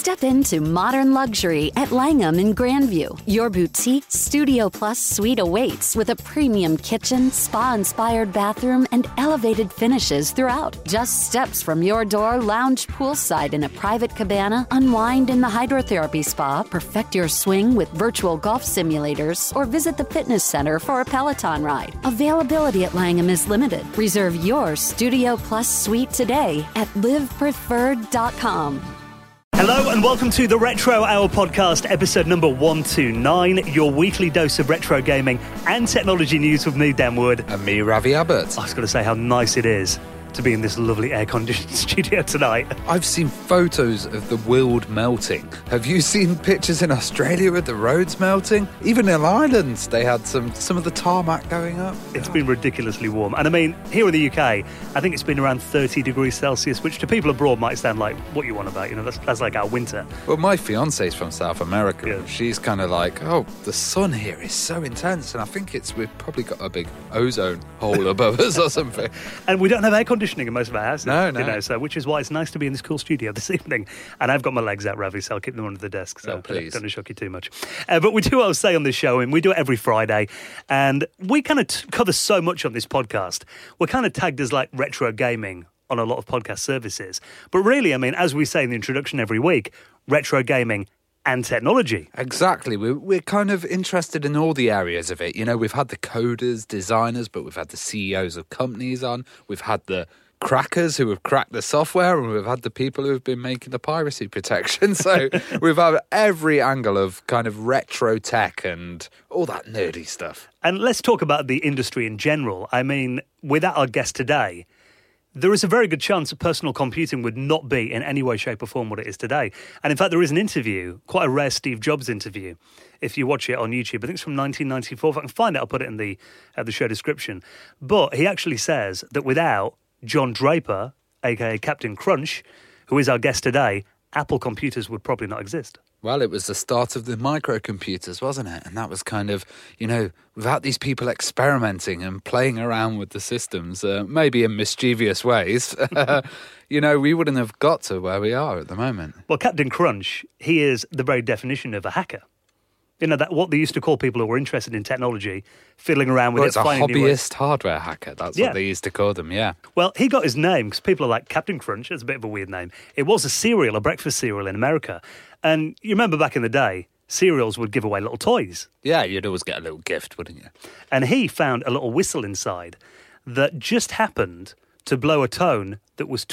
Step into modern luxury at Langham in Grandview. Your boutique Studio Plus suite awaits with a premium kitchen, spa-inspired bathroom, and elevated finishes throughout. Just steps from your door, lounge poolside in a private cabana, unwind in the hydrotherapy spa, perfect your swing with virtual golf simulators, or visit the fitness center for a Peloton ride. Availability at Langham is limited. Reserve your Studio Plus suite today at livepreferred.com. Hello and welcome to the Retro Hour podcast, episode number 129, your weekly dose of retro gaming and technology news with me, Dan Wood. And me, Ravi Abbott. I was going to say how nice it is to be in this lovely air-conditioned studio tonight. I've seen photos of the world melting. Have you seen pictures in Australia of the roads melting? Even in Ireland, they had some of the tarmac going up. It's been ridiculously warm. And I mean, here in the UK, I think it's been around 30 degrees Celsius, which to people abroad might sound like, what you want about? You know, that's like our winter. Well, my fiance's from South America. Yeah. She's kind of like, oh, the sun here is so intense. And I think we've probably got a big ozone hole above us or something. And we don't have air conditioning in most of our houses. No. You know, so which is why it's nice to be in this cool studio this evening. And I've got my legs out, Ravi, so I'll keep them under the desk. So don't shock you too much. But we do what I say on this show, and we do it every Friday. And we kind of cover so much on this podcast. We're kind of tagged as like retro gaming on a lot of podcast services. But really, I mean, as we say in the introduction every week, retro gaming and technology. Exactly. We're kind of interested in all the areas of it. You know, we've had the coders, designers, but we've had the CEOs of companies on. We've had the crackers who have cracked the software, and we've had the people who have been making the piracy protection. So we've had every angle of kind of retro tech and all that nerdy stuff. And let's talk about the industry in general. I mean, without our guest today, there is a very good chance that personal computing would not be in any way, shape or form what it is today. And in fact, there is an interview, quite a rare Steve Jobs interview, if you watch it on YouTube. I think it's from 1994. If I can find it, I'll put it in the show description. But he actually says that without John Draper, a.k.a. Captain Crunch, who is our guest today, Apple computers would probably not exist. Well, it was the start of the microcomputers, wasn't it? And that was kind of, you know, without these people experimenting and playing around with the systems, maybe in mischievous ways, you know, we wouldn't have got to where we are at the moment. Well, Captain Crunch, he is the very definition of a hacker. You know, that what they used to call people who were interested in technology, fiddling around with it. It's a hobbyist hardware hacker. That's what they used to call them, yeah. Well, he got his name because people are like, Captain Crunch, that's a bit of a weird name. It was a cereal, a breakfast cereal in America. And you remember back in the day, cereals would give away little toys. Yeah, you'd always get a little gift, wouldn't you? And he found a little whistle inside that just happened to blow a tone that was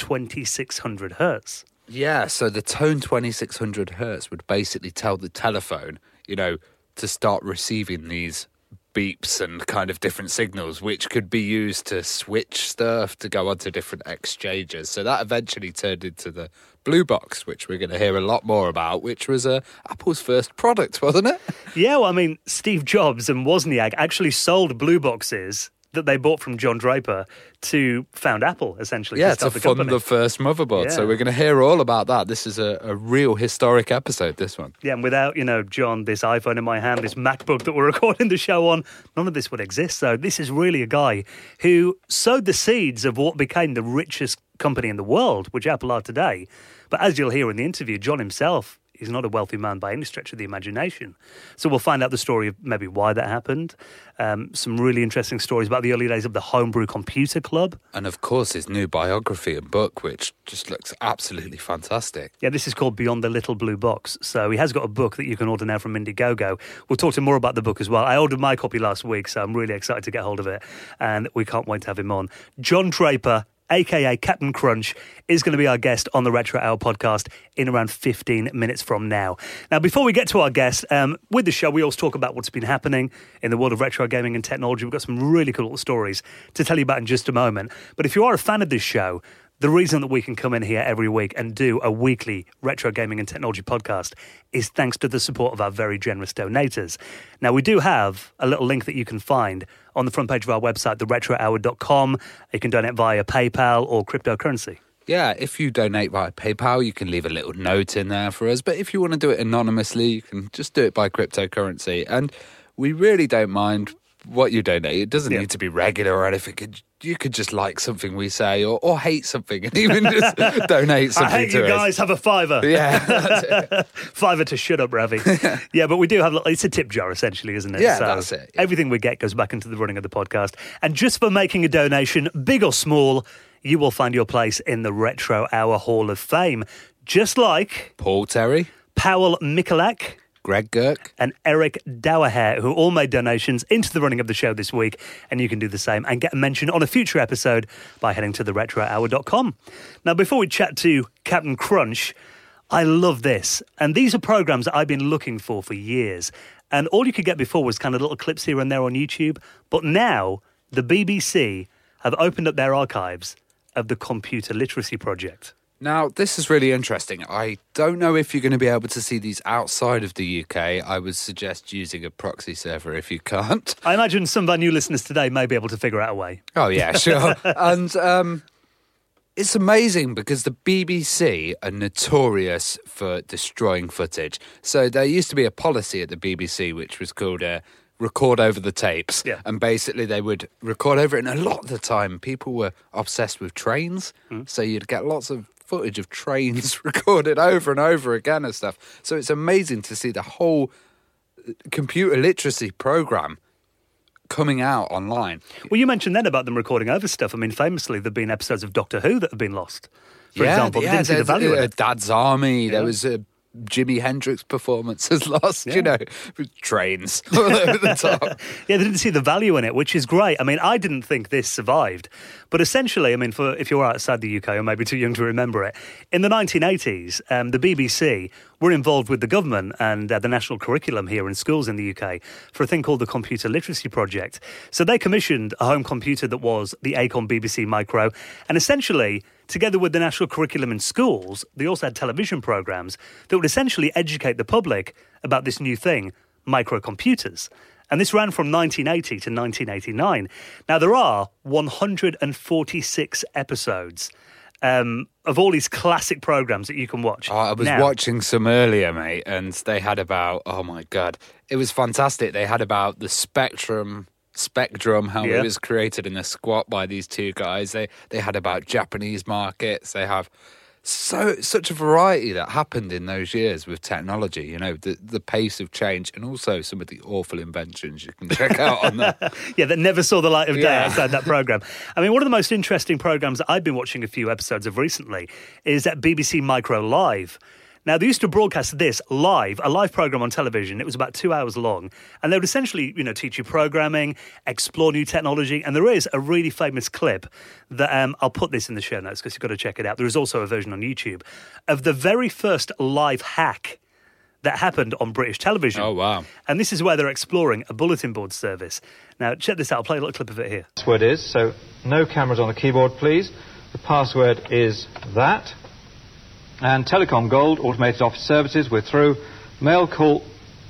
2600 hertz. Yeah, so the tone 2600 hertz would basically tell the telephone, you know, to start receiving these beeps and kind of different signals, which could be used to switch stuff, to go onto different exchanges. So that eventually turned into the Blue Box, which we're going to hear a lot more about, which was Apple's first product, wasn't it? Yeah, well, I mean, Steve Jobs and Wozniak actually sold Blue Boxes that they bought from John Draper to found Apple, essentially. Yeah, to fund the first motherboard. Yeah. So we're going to hear all about that. This is a real historic episode, this one. Yeah, and without, you know, John, this iPhone in my hand, this MacBook that we're recording the show on, none of this would exist. So this is really a guy who sowed the seeds of what became the richest company in the world, which Apple are today. But as you'll hear in the interview, John himself, he's not a wealthy man by any stretch of the imagination. So we'll find out the story of maybe why that happened. Some really interesting stories about the early days of the Homebrew Computer Club. And of course, his new biography and book, which just looks absolutely fantastic. Yeah, this is called Beyond the Little Blue Box. So he has got a book that you can order now from Indiegogo. We'll talk to him more about the book as well. I ordered my copy last week, so I'm really excited to get hold of it. And we can't wait to have him on. John Draper, a.k.a. Captain Crunch, is going to be our guest on the Retro Hour podcast in around 15 minutes from now. Now, before we get to our guest, with the show, we always talk about what's been happening in the world of retro gaming and technology. We've got some really cool stories to tell you about in just a moment. But if you are a fan of this show, the reason that we can come in here every week and do a weekly retro gaming and technology podcast is thanks to the support of our very generous donators. Now, we do have a little link that you can find on the front page of our website, theretrohour.com. You can donate via PayPal or cryptocurrency. Yeah, if you donate via PayPal, you can leave a little note in there for us. But if you want to do it anonymously, you can just do it by cryptocurrency. And we really don't mind what you donate. It doesn't need to be regular or anything. You could just like something we say or hate something and even just donate something to us. I hate you guys, have a $5. Yeah, that's it. $5 to shut up, Ravi. Yeah, but we do have, it's a tip jar essentially, isn't it? Yeah, that's it. Yeah. Everything we get goes back into the running of the podcast. And just for making a donation, big or small, you will find your place in the Retro Hour Hall of Fame. Just like Paul Terry, Powell Michalak, Greg Girk, and Eric Dowerhair, who all made donations into the running of the show this week. And you can do the same and get a mention on a future episode by heading to theretrohour.com. Now, before we chat to Captain Crunch, I love this. And these are programs that I've been looking for years. And all you could get before was kind of little clips here and there on YouTube. But now the BBC have opened up their archives of the Computer Literacy Project. Now, this is really interesting. I don't know if you're going to be able to see these outside of the UK. I would suggest using a proxy server if you can't. I imagine some of our new listeners today may be able to figure out a way. Oh, yeah, sure. And it's amazing because the BBC are notorious for destroying footage. So there used to be a policy at the BBC which was called record over the tapes. Yeah. And basically they would record over it. And a lot of the time people were obsessed with trains. So you'd get lots of footage of trains recorded over and over again and stuff. So it's amazing to see the whole computer literacy program coming out online. Well, you mentioned then about them recording over stuff. I mean, famously, there have been episodes of Doctor Who that have been lost. For example, didn't see the value in it. Dad's Army, there was a Jimi Hendrix performance was lost, with trains all over the top. Yeah, they didn't see the value in it, which is great. I mean, I didn't think this survived. But essentially, I mean, if you're outside the UK or maybe too young to remember it, in the 1980s, the BBC were involved with the government and the national curriculum here in schools in the UK for a thing called the Computer Literacy Project. So they commissioned a home computer that was the Acorn BBC Micro, and essentially, together with the national curriculum in schools, they also had television programmes that would essentially educate the public about this new thing, microcomputers. And this ran from 1980 to 1989. Now, there are 146 episodes of all these classic programmes that you can watch. Oh, I was watching some earlier, mate, and they had about, oh my God, it was fantastic. They had about the Spectrum, how it was created in a squat by these two guys. They had about Japanese markets. They have such a variety that happened in those years with technology, you know, the pace of change, and also some of the awful inventions you can check out on that. Yeah, that never saw the light of day outside that programme. I mean, one of the most interesting programmes that I've been watching a few episodes of recently is at BBC Micro Live. Now, they used to broadcast this live, a live programme on television. It was about 2 hours long. And they would essentially, teach you programming, explore new technology. And there is a really famous clip that I'll put this in the show notes because you've got to check it out. There is also a version on YouTube of the very first live hack that happened on British television. Oh, wow. And this is where they're exploring a bulletin board service. Now, check this out. I'll play a little clip of it here. Password is, so no cameras on the keyboard, please. The password is that. And Telecom Gold, automated office services, we're through. Mail call.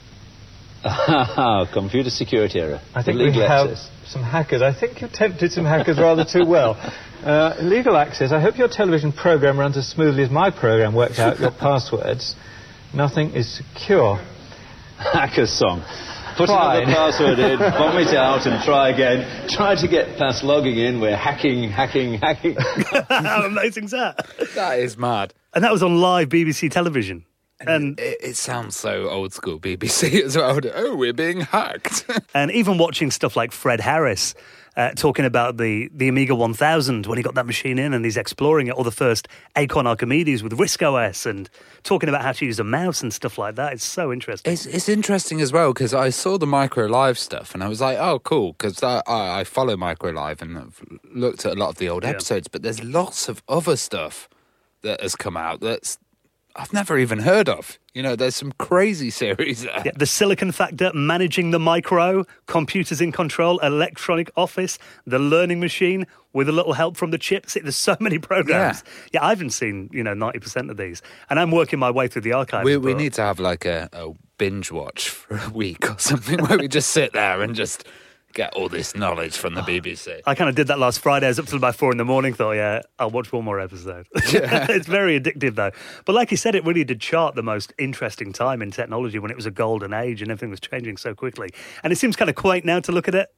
Computer security error. I think we have some hackers. I think you tempted some hackers rather too well. Legal access. I hope your television program runs as smoothly as my program worked out your passwords. Nothing is secure. Hacker's song. Put another password in, vomit it out and try again. Try to get past logging in. We're hacking. How amazing is that? That is mad. And that was on live BBC television. And it sounds so old school BBC as well. Oh, we're being hacked. And even watching stuff like Fred Harris talking about the Amiga 1000 when he got that machine in and he's exploring it, or the first Acorn Archimedes with RISC OS, and talking about how to use a mouse and stuff like that. It's so interesting. It's interesting as well because I saw the Micro Live stuff and I was like, oh, cool, because I follow Micro Live and I've looked at a lot of the old episodes, but there's lots of other stuff that has come out that's I've never even heard of. There's some crazy series there. Yeah, the Silicon Factor, Managing the Micro, Computers in Control, Electronic Office, The Learning Machine, with a little help from the chips. There's so many programs. Yeah, I haven't seen, 90% of these. And I'm working my way through the archives. We need to have like a binge watch for a week or something where we just sit there and just get all this knowledge from the BBC. I kind of did that last Friday. I was up till about 4 a.m, thought, I'll watch one more episode. It's very addictive, though. But like you said, it really did chart the most interesting time in technology when it was a golden age and everything was changing so quickly. And it seems kind of quaint now to look at it.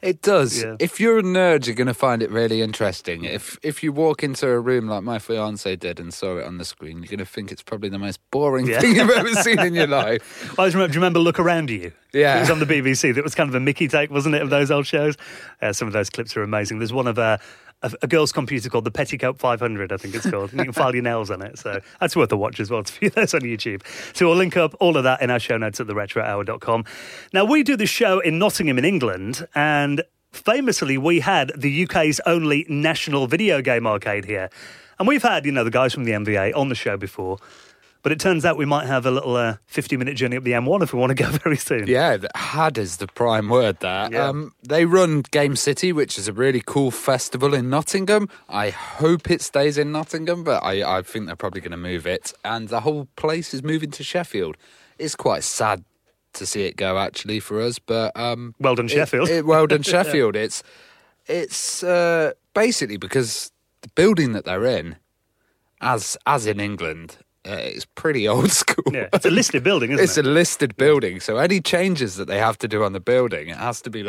It does. Yeah. If you're a nerd, you're going to find it really interesting. If you walk into a room like my fiancé did and saw it on the screen, you're going to think it's probably the most boring thing you've ever seen in your life. I always remember, do you remember Look Around You? Yeah. It was on the BBC. That was kind of a Mickey take, wasn't it, of those old shows? Some of those clips are amazing. There's one of a girl's computer called the Petticoat 500, I think it's called. And you can file your nails on it. So that's worth a watch as well to view those on YouTube. So we'll link up all of that in our show notes at theretrohour.com. Now, we do this show in Nottingham in England, and famously we had the UK's only national video game arcade here. And we've had, the guys from the MVA on the show before. But it turns out we might have a little 50-minute journey up the M1 if we want to go very soon. Yeah, had is the prime word there. Yeah. They run Game City, which is a really cool festival in Nottingham. I hope it stays in Nottingham, but I think they're probably going to move it. And the whole place is moving to Sheffield. It's quite sad to see it go, actually, for us. But well done, Sheffield. Well done, Sheffield. It's basically because the building that they're in, as in England, it's pretty old school. Yeah, it's a listed building, isn't it? It's a listed building, so any changes that they have to do on the building, it has to be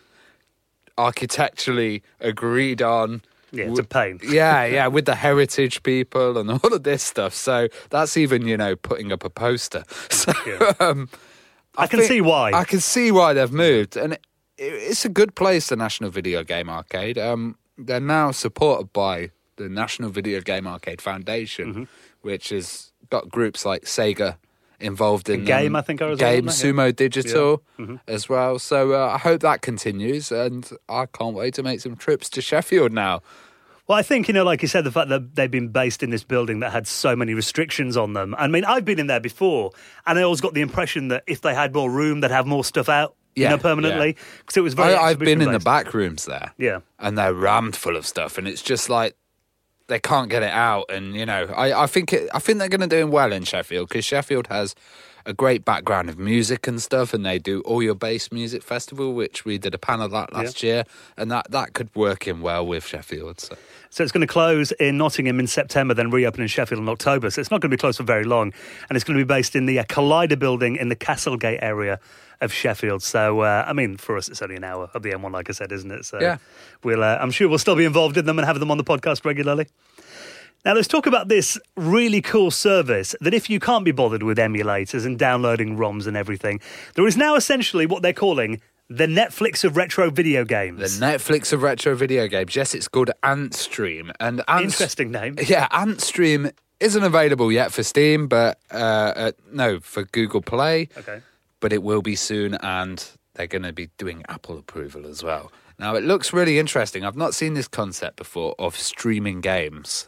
architecturally agreed on. Yeah, it's a pain. Yeah, with the heritage people and all of this stuff. So that's even, putting up a poster. So Yeah. I can see why. I can see why they've moved, and it's a good place, the National Video Game Arcade. They're now supported by the National Video Game Arcade Foundation, which has got groups like Sega involved in Game, I think, are as Game, well, Sumo Digital as well. So I hope that continues, and I can't wait to make some trips to Sheffield now. Well, I think, like you said, the fact that they've been based in this building that had so many restrictions on them. I mean, I've been in there before, and I always got the impression that if they had more room, they'd have more stuff out, permanently. Because it was very I've been in the exhibition-based. back rooms there. Yeah. And they're rammed full of stuff, and it's just like they can't get it out. And, I think they're going to do well in Sheffield, because Sheffield has a great background of music and stuff, and they do All Your Bass Music Festival, which we did a panel at last year, and that could work in well with Sheffield. So it's going to close in Nottingham in September, then reopen in Sheffield in October. So it's not going to be closed for very long. And it's going to be based in the Collider building in the Castlegate area of Sheffield. So, for us, it's only an hour of the M1, like I said, isn't it? So yeah. I'm sure we'll still be involved in them and have them on the podcast regularly. Now, let's talk about this really cool service that if you can't be bothered with emulators and downloading ROMs and everything, there is now essentially what they're calling the Netflix of retro video games. The Netflix of retro video games. Yes, it's called Antstream. And Interesting name. Yeah, Antstream isn't available yet for Steam, but no, for Google Play. Okay. But it will be soon, and they're going to be doing Apple approval as well. Now, it looks really interesting. I've not seen this concept before of streaming games.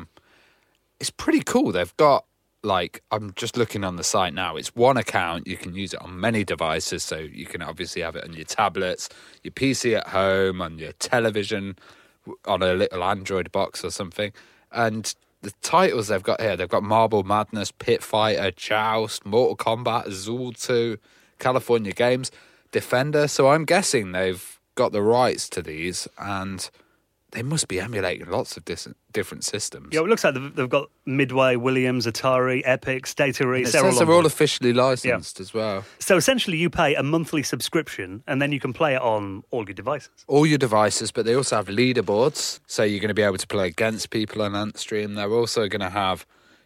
It's pretty cool. They've got, I'm just looking on the site now. It's one account. You can use it on many devices, so you can obviously have it on your tablets, your PC at home, on your television, on a little Android box or something. And the titles they've got here, they've got Marble Madness, Pit Fighter, Joust, Mortal Kombat, Zool 2, California Games, Defender. So I'm guessing they've got the rights to these, and they must be emulating lots of different systems. Yeah, it looks like they've got Midway, Williams, Atari, Epix, Data It says they're all officially licensed as well. So essentially you pay a monthly subscription and then you can play it on all your devices. All your devices, but they also have leaderboards, so you're going to be able to play against people on Antstream. They're also going to have,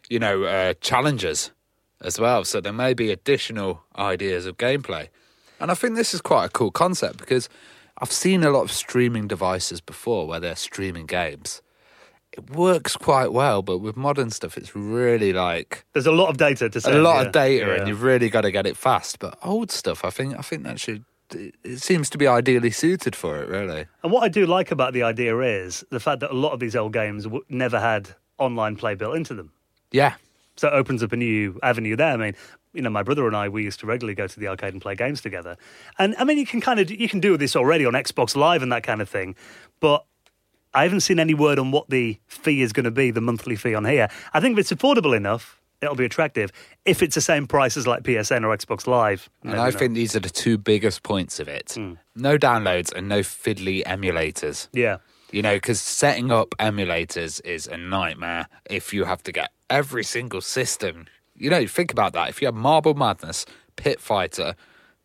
challenges as well, so there may be additional ideas of gameplay. And I think this is quite a cool concept, because I've seen a lot of streaming devices before where they're streaming games. It works quite well, but with modern stuff, it's really there's a lot of data to send. A lot of data, and you've really got to get it fast. But old stuff, I think that it seems to be ideally suited for it, really. And what I do like about the idea is the fact that a lot of these old games never had online play built into them. Yeah. So it opens up a new avenue there. I mean, my brother and I, we used to regularly go to the arcade and play games together. And I mean, you can do this already on Xbox Live and that kind of thing. But I haven't seen any word on what the fee is going to be, the monthly fee on here. I think if it's affordable enough, it'll be attractive. If it's the same price as like PSN or Xbox Live. And I think these are the two biggest points of it. No downloads and no fiddly emulators. Yeah. Because setting up emulators is a nightmare if you have to get every single system. Think about that. If you have Marble Madness, Pit Fighter,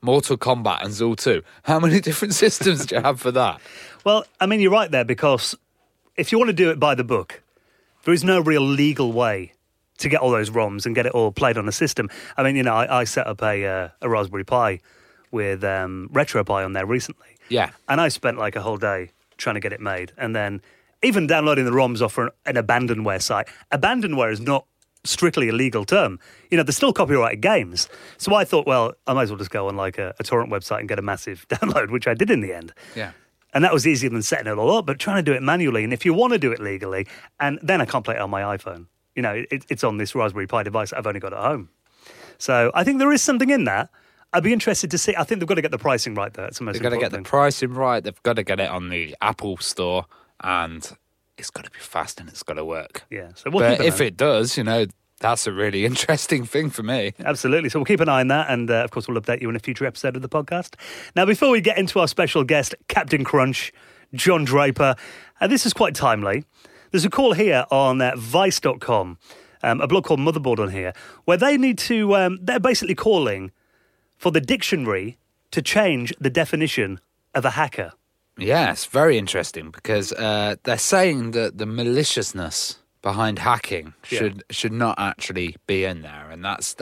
Mortal Kombat and Zool 2. How many different systems do you have for that? Well, I mean, you're right there, because if you want to do it by the book, there is no real legal way to get all those ROMs and get it all played on a system. I mean, I set up a Raspberry Pi with RetroPie on there recently. Yeah. And I spent like a whole day trying to get it made. And then even downloading the ROMs off an abandonware site. Abandonware is not strictly a legal term. They're still copyrighted games. So I thought, well, I might as well just go on like a torrent website and get a massive download, which I did in the end. Yeah. And that was easier than setting it all up, but trying to do it manually. And if you want to do it legally, and then I can't play it on my iPhone. It's on this Raspberry Pi device I've only got at home. So I think there is something in that. I'd be interested to see. I think they've got to get the pricing right, though. That's the most They've got to get important the pricing right. They've got to get it on the Apple Store, and it's got to be fast and it's got to work. Yeah. So but if it does, that's a really interesting thing for me. Absolutely. So we'll keep an eye on that, and of course we'll update you in a future episode of the podcast. Now, before we get into our special guest, Captain Crunch, John Draper, this is quite timely. There's a call here on Vice.com, a blog called Motherboard on here, where they need to, they're basically calling for the dictionary to change the definition of a hacker. Yes, very interesting, because they're saying that the maliciousness behind hacking should not actually be in there, and that's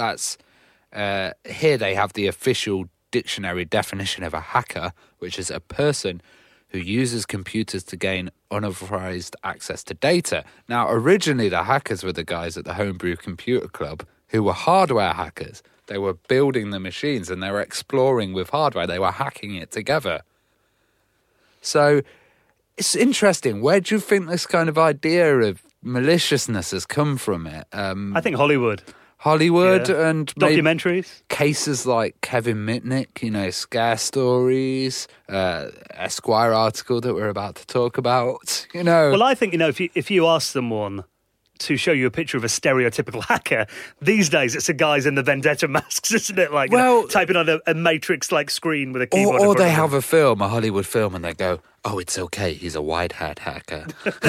here they have the official dictionary definition of a hacker, which is a person who uses computers to gain unauthorized access to data. Now, originally the hackers were the guys at the Homebrew Computer Club who were hardware hackers. They were building the machines and they were exploring with hardware. They were hacking it together. So it's interesting. Where do you think this kind of idea of maliciousness has come from it? I think Hollywood. And documentaries. Cases like Kevin Mitnick, scare stories, Esquire article that we're about to talk about, Well, I think, if you ask someone to show you a picture of a stereotypical hacker, these days it's the guys in the Vendetta masks, isn't it? Like, typing on a Matrix-like screen with a keyboard. Or they have a Hollywood film, and they go, oh, it's okay, he's a white hat hacker.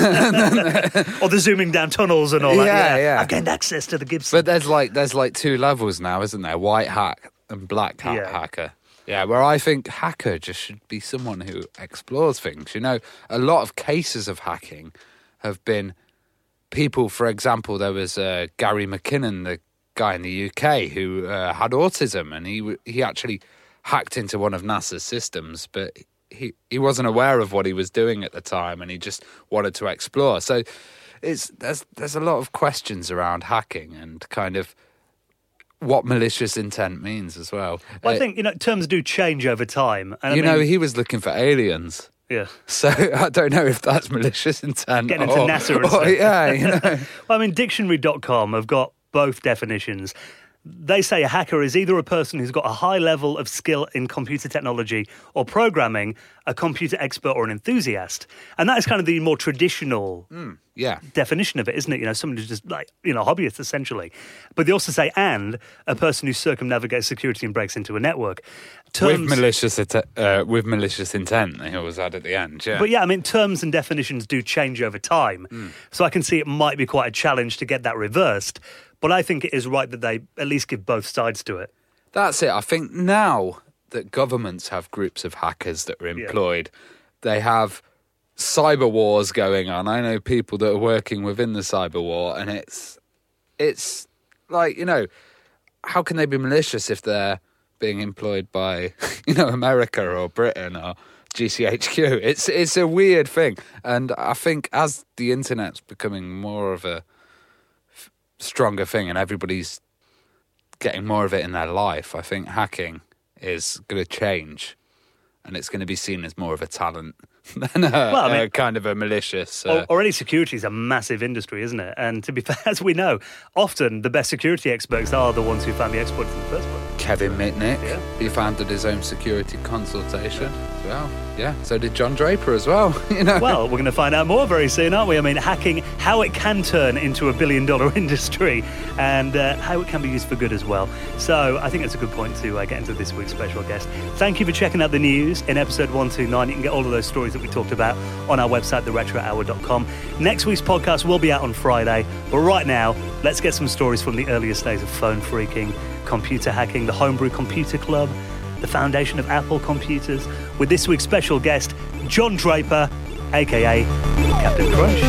Or the zooming down tunnels and all that. Yeah. I've gained access to the Gibson. But there's like two levels now, isn't there? White hat and black hat hacker. Yeah, where I think hacker just should be someone who explores things. A lot of cases of hacking have been people, for example, there was Gary McKinnon, the guy in the UK who had autism, and he actually hacked into one of NASA's systems, but he wasn't aware of what he was doing at the time, and he just wanted to explore. So there's a lot of questions around hacking and kind of what malicious intent means as well. Well, I think terms do change over time. And he was looking for aliens. Yeah. So I don't know if that's malicious intent. Getting into NASA and stuff. Yeah, Well, dictionary.com have got both definitions. They say a hacker is either a person who's got a high level of skill in computer technology or programming, a computer expert or an enthusiast. And that is kind of the more traditional definition of it, isn't it? Someone who's just hobbyist, essentially. But they also say, and a person who circumnavigates security and breaks into a network. With malicious intent, they always add at the end, yeah. But terms and definitions do change over time. So I can see it might be quite a challenge to get that reversed. But I think it is right that they at least give both sides to it. That's it. I think now that governments have groups of hackers that are employed, they have cyber wars going on. I know people that are working within the cyber war, and it's like, how can they be malicious if they're being employed by, America or Britain or GCHQ? It's a weird thing. And I think as the internet's becoming more of a stronger thing and everybody's getting more of it in their life, I think hacking is going to change, and it's going to be seen as more of a talent than kind of a malicious... Already security is a massive industry, isn't it? And to be fair, as we know, often the best security experts are the ones who found the exploits in the first place. Kevin Mitnick, he founded his own security consultation as well. Yeah, so did John Draper as well. Well, we're going to find out more very soon, aren't we? Hacking, how it can turn into $1 billion industry, and how it can be used for good as well. So I think that's a good point to get into this week's special guest. Thank you for checking out the news in episode 129. You can get all of those stories that we talked about on our website, theretrohour.com. Next week's podcast will be out on Friday, but right now, let's get some stories from the earliest days of phone phreaking, computer hacking, the Homebrew Computer Club, the foundation of Apple computers, with this week's special guest, John Draper, a.k.a. Captain Crunch.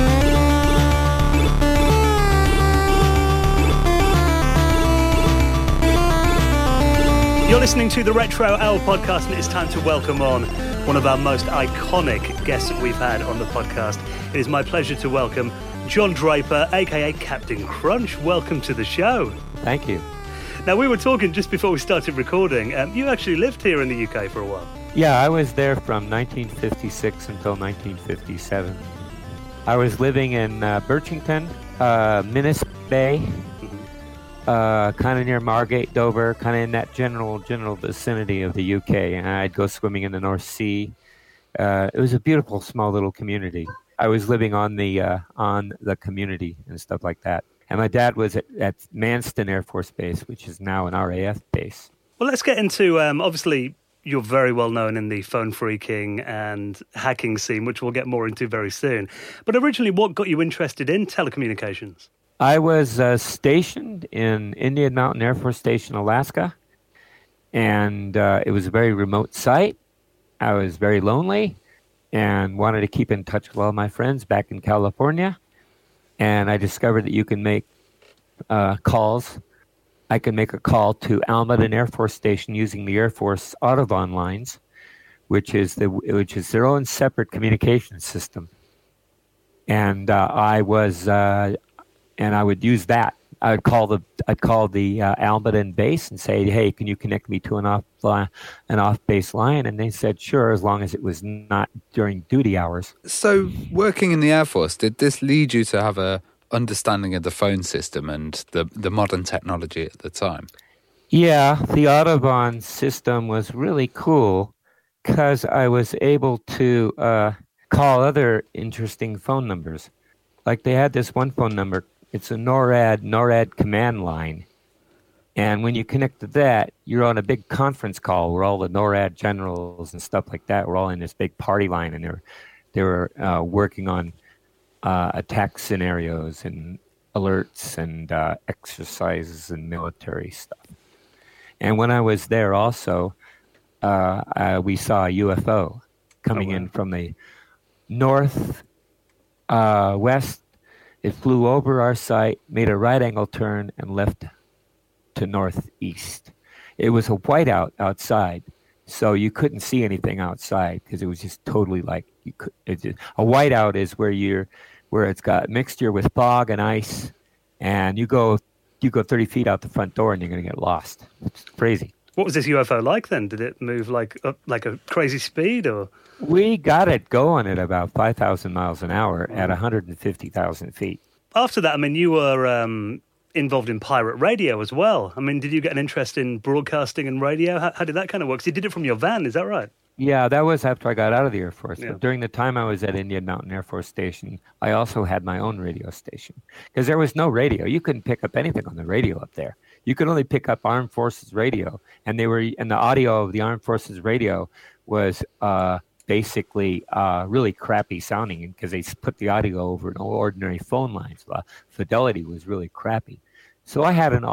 You're listening to the Retro Hour podcast, and it's time to welcome on one of our most iconic guests that we've had on the podcast. It is my pleasure to welcome John Draper, a.k.a. Captain Crunch. Welcome to the show. Thank you. Now, we were talking just before we started recording. You actually lived here in the UK for a while. Yeah, I was there from 1956 until 1957. I was living in Birchington, Minas Bay, kind of near Margate, Dover, kind of in that general vicinity of the UK. And I'd go swimming in the North Sea. It was a beautiful, small little community. I was living on the community and stuff like that. And my dad was at Manston Air Force Base, which is now an RAF base. Well, let's get into, obviously, you're very well known in the phone phreaking and hacking scene, which we'll get more into very soon. But originally, what got you interested in telecommunications? I was stationed in Indian Mountain Air Force Station, Alaska, and it was a very remote site. I was very lonely and wanted to keep in touch with all my friends back in California, and I discovered that you can make calls. I could make a call to Almaden Air Force Station using the Air Force Audubon lines, which is their own separate communication system, and I would use that. I'd call the Almaden base and say, "Hey, can you connect me to an off base line?" And they said, "Sure, as long as it was not during duty hours." So, working in the Air Force, did this lead you to have a understanding of the phone system and the modern technology at the time? Yeah, the Audubon system was really cool because I was able to call other interesting phone numbers. Like they had this one phone number. It's a NORAD command line. And when you connect to that, you're on a big conference call where all the NORAD generals and stuff like that were all in this big party line, and they were working on attack scenarios and alerts and exercises and military stuff. And when I was there also, we saw a UFO coming in from the north west. It flew over our site, made a right angle turn, and left to northeast. It was a whiteout outside, so you couldn't see anything outside because it was just totally like a whiteout is where it's got mixture with fog and ice, and you go 30 feet out the front door and you're going to get lost. It's crazy. What was this UFO like then? Did it move like a crazy speed, or? We got it going at about 5,000 miles an hour at 150,000 feet. After that, I mean, you were involved in pirate radio as well. I mean, did you get an interest in broadcasting and radio? How did that kind of work? 'Cause you did it from your van, is that right? Yeah, that was after I got out of the Air Force. Yeah. But during the time I was at Indian Mountain Air Force Station, I also had my own radio station because there was no radio. You couldn't pick up anything on the radio up there. You could only pick up Armed Forces radio, and the audio of the Armed Forces radio was basically really crappy sounding because they put the audio over an ordinary phone line. So the fidelity was really crappy. So I had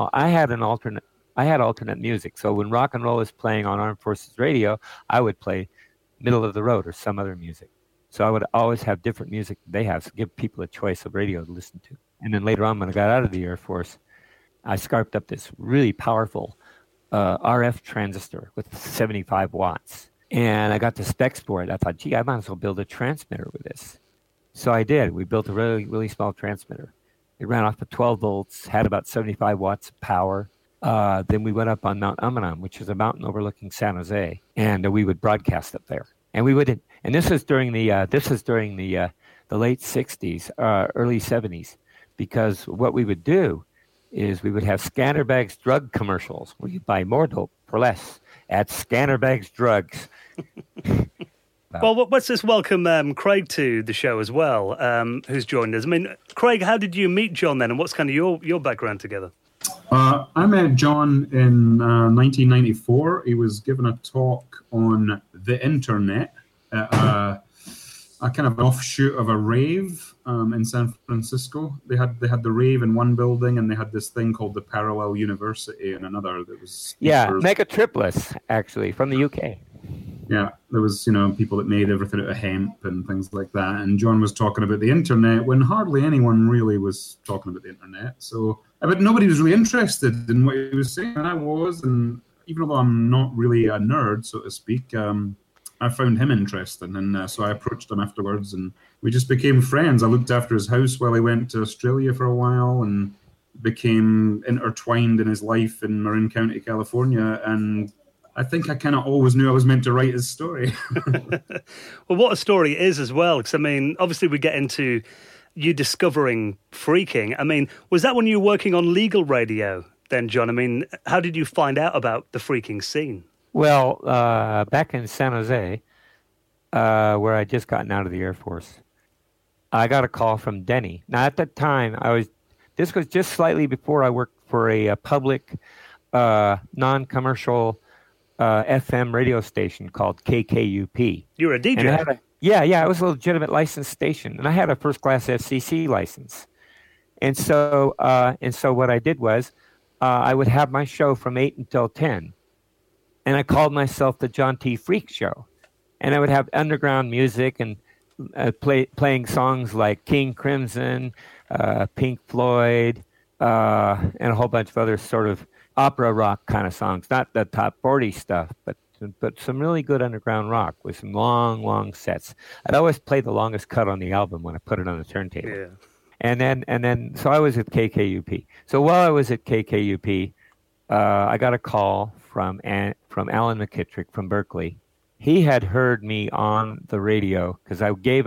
alternate music. So when rock and roll was playing on Armed Forces radio, I would play middle of the road or some other music. So I would always have different music they have, so give people a choice of radio to listen to. And then later on, when I got out of the Air Force, I scarped up this really powerful RF transistor with 75 watts. And I got the specs for it. I thought, gee, I might as well build a transmitter with this. So I did. We built a really, really small transmitter. It ran off of 12 volts, had about 75 watts of power. Then we went up on Mount Umunhum, which is a mountain overlooking San Jose, and we would broadcast up there. And we would, and this was during the late 60s, early 70s, because what we would do is we would have Scannerbags drug commercials where you buy more dope for less at Scannerbags Drugs. Well, let's just welcome Craig to the show as well, who's joined us. I mean, Craig, how did you meet John then, and what's kind of your background together? I met John in 1994. He was giving a talk on the internet at a kind of offshoot of a rave in San Francisco. They had the rave in one building, and they had this thing called the Parallel University in another. That was Megatripolis, actually, from the UK. Yeah, there was, people that made everything out of hemp and things like that. And John was talking about the internet when hardly anyone really was talking about the internet. So, but nobody was really interested in what he was saying, and I was. And even though I'm not really a nerd, so to speak, I found him interesting. And so I approached him afterwards, and we just became friends. I looked after his house while he went to Australia for a while, and became intertwined in his life in Marin County, California. And I think I kind of always knew I was meant to write his story. Well, what a story it is as well. Because, obviously we get into you discovering phreaking. Was that when you were working on legal radio then, John? How did you find out about the phreaking scene? Well, back in San Jose, where I'd just gotten out of the Air Force, I got a call from Denny. Now, at that time, this was just slightly before I worked for a public, non-commercial FM radio station called KKUP. You were a DJ? Yeah, it was a legitimate licensed station, and I had a first-class FCC license. And so what I did was I would have my show from 8 until 10, and I called myself the John T. Phreak Show. And I would have underground music and playing songs like King Crimson, Pink Floyd, and a whole bunch of other sort of opera rock kind of songs, not the top 40 stuff, but some really good underground rock with some long sets. I'd always play the longest cut on the album when I put it on the turntable. Yeah. And then, so I was at KKUP. So while I was at KKUP, I got a call from Alan McKittrick from Berkeley. He had heard me on the radio because I gave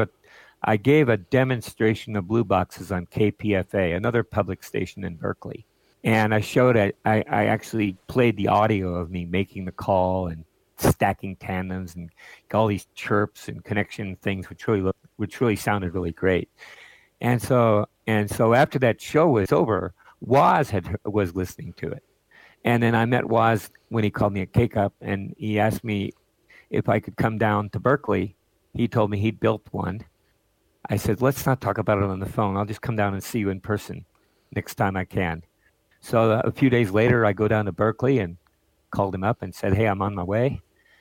a demonstration of blue boxes on KPFA, another public station in Berkeley. And I actually played the audio of me making the call and stacking tandems and all these chirps and connection things, which really sounded really great. And so after that show was over, Woz was listening to it. And then I met Woz when he called me at K-Cup, and he asked me if I could come down to Berkeley. He told me he'd built one. I said, let's not talk about it on the phone. I'll just come down and see you in person next time I can. So a few days later, I go down to Berkeley and called him up and said, hey, I'm on my way.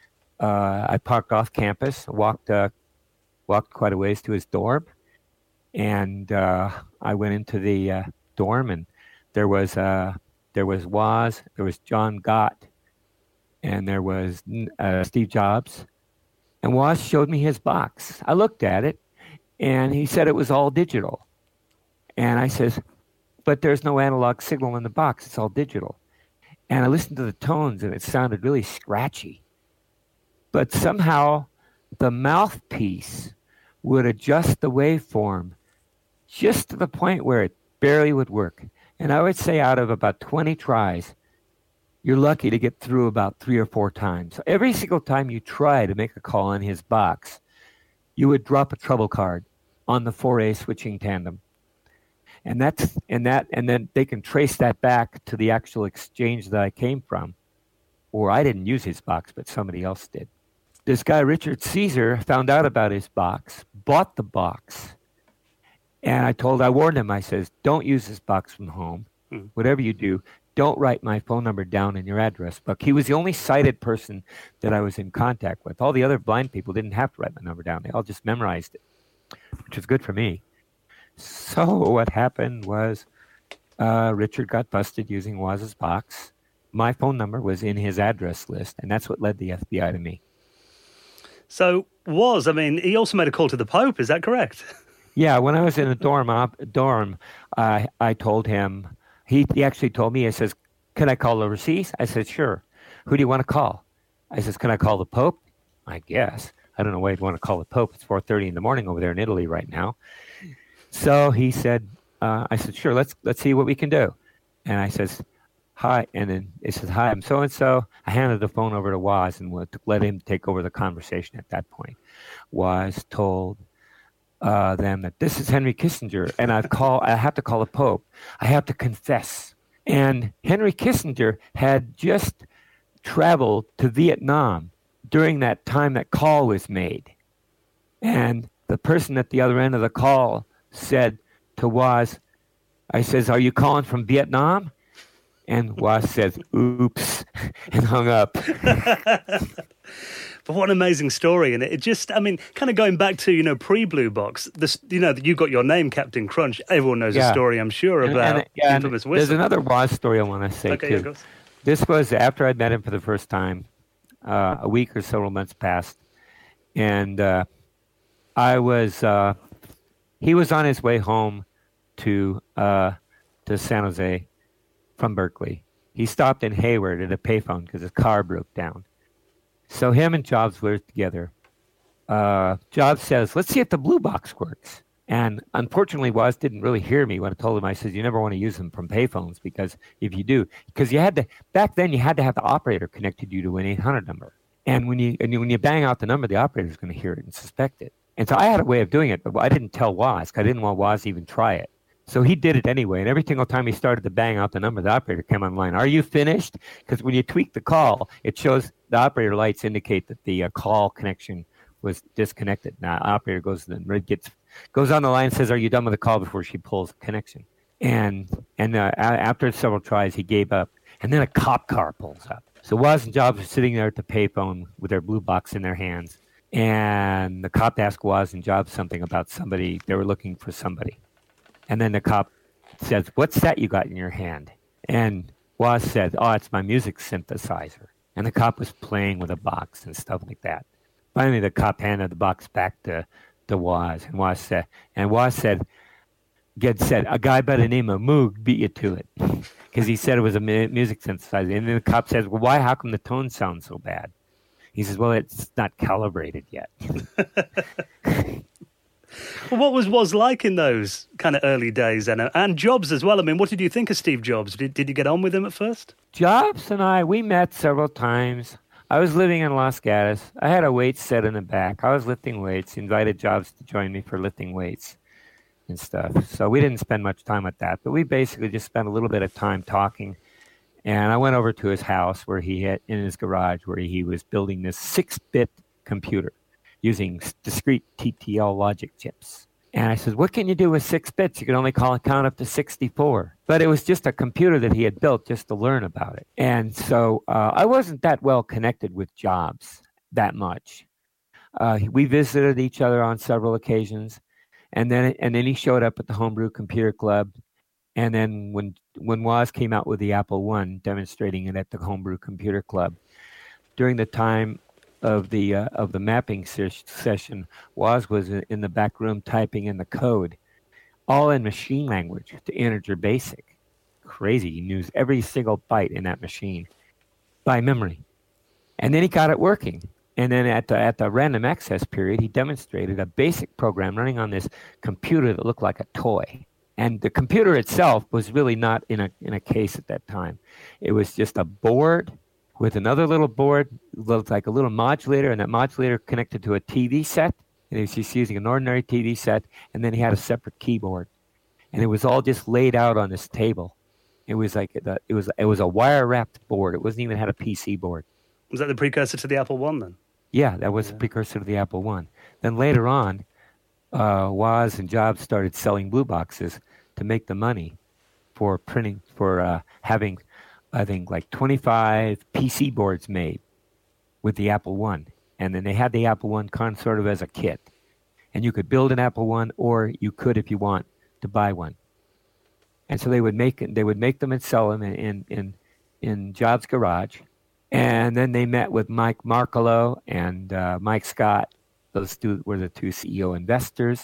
I parked off campus, walked quite a ways to his dorm, and I went into the dorm, and there was Woz, there was John Gott, and there was Steve Jobs. And Woz showed me his box. I looked at it, and he said it was all digital. And I says, but there's no analog signal in the box. It's all digital. And I listened to the tones, and it sounded really scratchy. But somehow the mouthpiece would adjust the waveform just to the point where it barely would work. And I would say out of about 20 tries, you're lucky to get through about 3 or 4 times. So every single time you try to make a call on his box, you would drop a trouble card on the 4A switching tandem. And then they can trace that back to the actual exchange that I came from. Or I didn't use his box, but somebody else did. This guy, Richard Caesar, found out about his box, bought the box. And I warned him, I says, don't use this box from home. Whatever you do, don't write my phone number down in your address book. He was the only sighted person that I was in contact with. All the other blind people didn't have to write my number down. They all just memorized it, which was good for me. So what happened was Richard got busted using Woz's box. My phone number was in his address list, and that's what led the FBI to me. So Woz, he also made a call to the Pope. Is that correct? Yeah, when I was in a dorm, I told him, he actually told me, he says, can I call overseas? I said, sure. Who do you want to call? I says, can I call the Pope? I guess. I don't know why you'd want to call the Pope. It's 4:30 in the morning over there in Italy right now. So he said, I said, sure, let's see what we can do. And I says, hi. And then it says, hi, I'm so-and-so. I handed the phone over to Woz and let him take over the conversation at that point. Woz told them that this is Henry Kissinger, and I have to call the Pope. I have to confess. And Henry Kissinger had just traveled to Vietnam during that time that call was made. And the person at the other end of the call said to Woz, I says, "Are you calling from Vietnam?" And Woz says, "Oops," and hung up. But what an amazing story. And it just, I mean, kind of going back to, pre-Blue Box, you got your name, Captain Crunch. Everyone knows the story, I'm sure, about Infamous Whistle. There's another Woz story I want to say, too. Yeah, this was after I'd met him for the first time. A week or several months passed. And he was on his way home to San Jose from Berkeley. He stopped in Hayward at a payphone because his car broke down. So him and Jobs were together. Jobs says, "Let's see if the Blue Box works." And unfortunately, Woz didn't really hear me when I told him. I said, "You never want to use them from payphones because if you do, because back then you had to have the operator connected you to an 800 number. And when you bang out the number, the operator's going to hear it and suspect it. And so I had a way of doing it, but I didn't tell Woz because I didn't want Woz to even try it. So he did it anyway, and every single time he started to bang out the number, the operator came online. "Are you finished?" Because when you tweak the call, it shows the operator lights indicate that the call connection was disconnected. Now, the operator goes on the line and says, "Are you done with the call?" before she pulls the connection. And after several tries, he gave up. And then a cop car pulls up. So Woz and Jobs are sitting there at the payphone with their Blue Box in their hands. And the cop asked Woz and Jobs something about somebody. They were looking for somebody. And then the cop says, "What's that you got in your hand?" And Woz said, "Oh, it's my music synthesizer." And the cop was playing with a box and stuff like that. Finally, the cop handed the box back to Woz. And Woz said, "A guy by the name of Moog beat you to it." Because he said it was a music synthesizer. And then the cop says, "Well, why? How come the tone sounds so bad?" He says, "Well, it's not calibrated yet." Well, what was Woz like in those kind of early days? And Jobs as well. I mean, what did you think of Steve Jobs? Did you get on with him at first? Jobs and we met several times. I was living in Los Gatos. I had a weight set in the back. I was lifting weights. He invited Jobs to join me for lifting weights and stuff. So we didn't spend much time with that, but we basically just spent a little bit of time talking. And I went over to his house in his garage, where he was building this 6-bit computer using discrete TTL logic chips. And I said, "What can you do with 6 bits? You can only count up to 64. But it was just a computer that he had built just to learn about it. And so I wasn't that well connected with Jobs that much. We visited each other on several occasions. And then he showed up at the Homebrew Computer Club. And then when Woz came out with the Apple I, demonstrating it at the Homebrew Computer Club, during the time of the mapping session, Woz was in the back room typing in the code, all in machine language to integer basic. Crazy. He knew every single byte in that machine by memory. And then he got it working. And then at the random access period, he demonstrated a basic program running on this computer that looked like a toy. And the computer itself was really not in a case at that time. It was just a board with another little board, looked like a little modulator, and that modulator connected to a TV set. And he was just using an ordinary TV set, and then he had a separate keyboard. And it was all just laid out on this table. It was like it was a wire-wrapped board. It wasn't even had a PC board. Was that the precursor to the Apple I then? Yeah, that was the precursor to the Apple I. Then later on, Woz and Jobs started selling Blue Boxes to make the money for printing, for having, I think, like 25 PC boards made with the Apple I. And then they had the Apple I kind of sort of as a kit. And you could build an Apple I, or you could, if you want, to buy one. And so they would make them and sell them in Jobs' garage. And then they met with Mike Markolo and Mike Scott. Those two were the two CEO investors.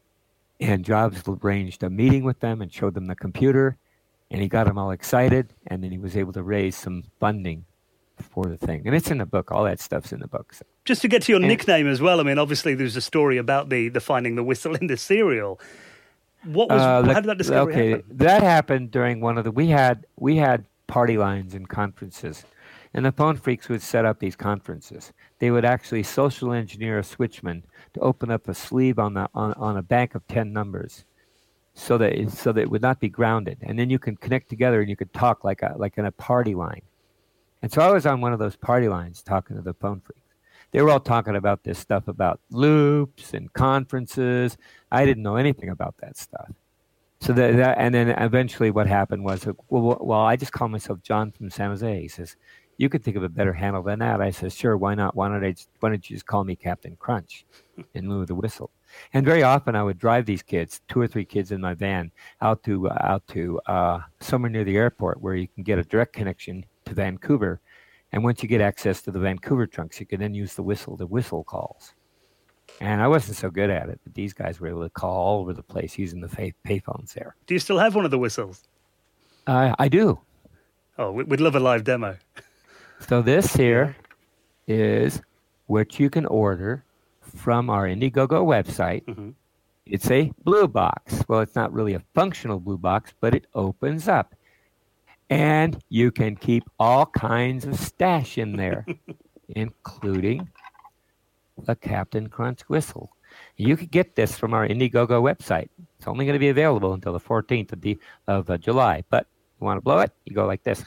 And Jobs arranged a meeting with them and showed them the computer. And he got them all excited. And then he was able to raise some funding for the thing. And it's in the book. All that stuff's in the book. So. Just to get to your nickname as well. I mean, obviously there's a story about the finding the whistle in the cereal. What was how did that discovery happen? That happened during one of the we had party lines and conferences. And the Phone Phreaks would set up these conferences. They would actually social engineer a switchman to open up a sleeve on a bank of 10 numbers, so that it would not be grounded. And then you can connect together and you could talk like in a party line. And so I was on one of those party lines talking to the Phone Phreaks. They were all talking about this stuff about loops and conferences. I didn't know anything about that stuff. So and then eventually what happened was, well, I just call myself John from San Jose. He says, you could think of a better handle than that. I said, sure, why not? Why don't you just call me Captain Crunch in lieu of the whistle? And very often I would drive these kids, 2 or 3 kids in my van, out to somewhere near the airport where you can get a direct connection to Vancouver. And once you get access to the Vancouver trunks, you can then use the whistle calls. And I wasn't so good at it, but these guys were able to call all over the place using the payphones there. Do you still have one of the whistles? I do. Oh, we'd love a live demo. So this here is what you can order from our Indiegogo website. Mm-hmm. It's a blue box. Well, it's not really a functional blue box, but it opens up. And you can keep all kinds of stash in there, including the Captain Crunch whistle. You could get this from our Indiegogo website. It's only going to be available until the 14th of July. But you want to blow it, you go like this.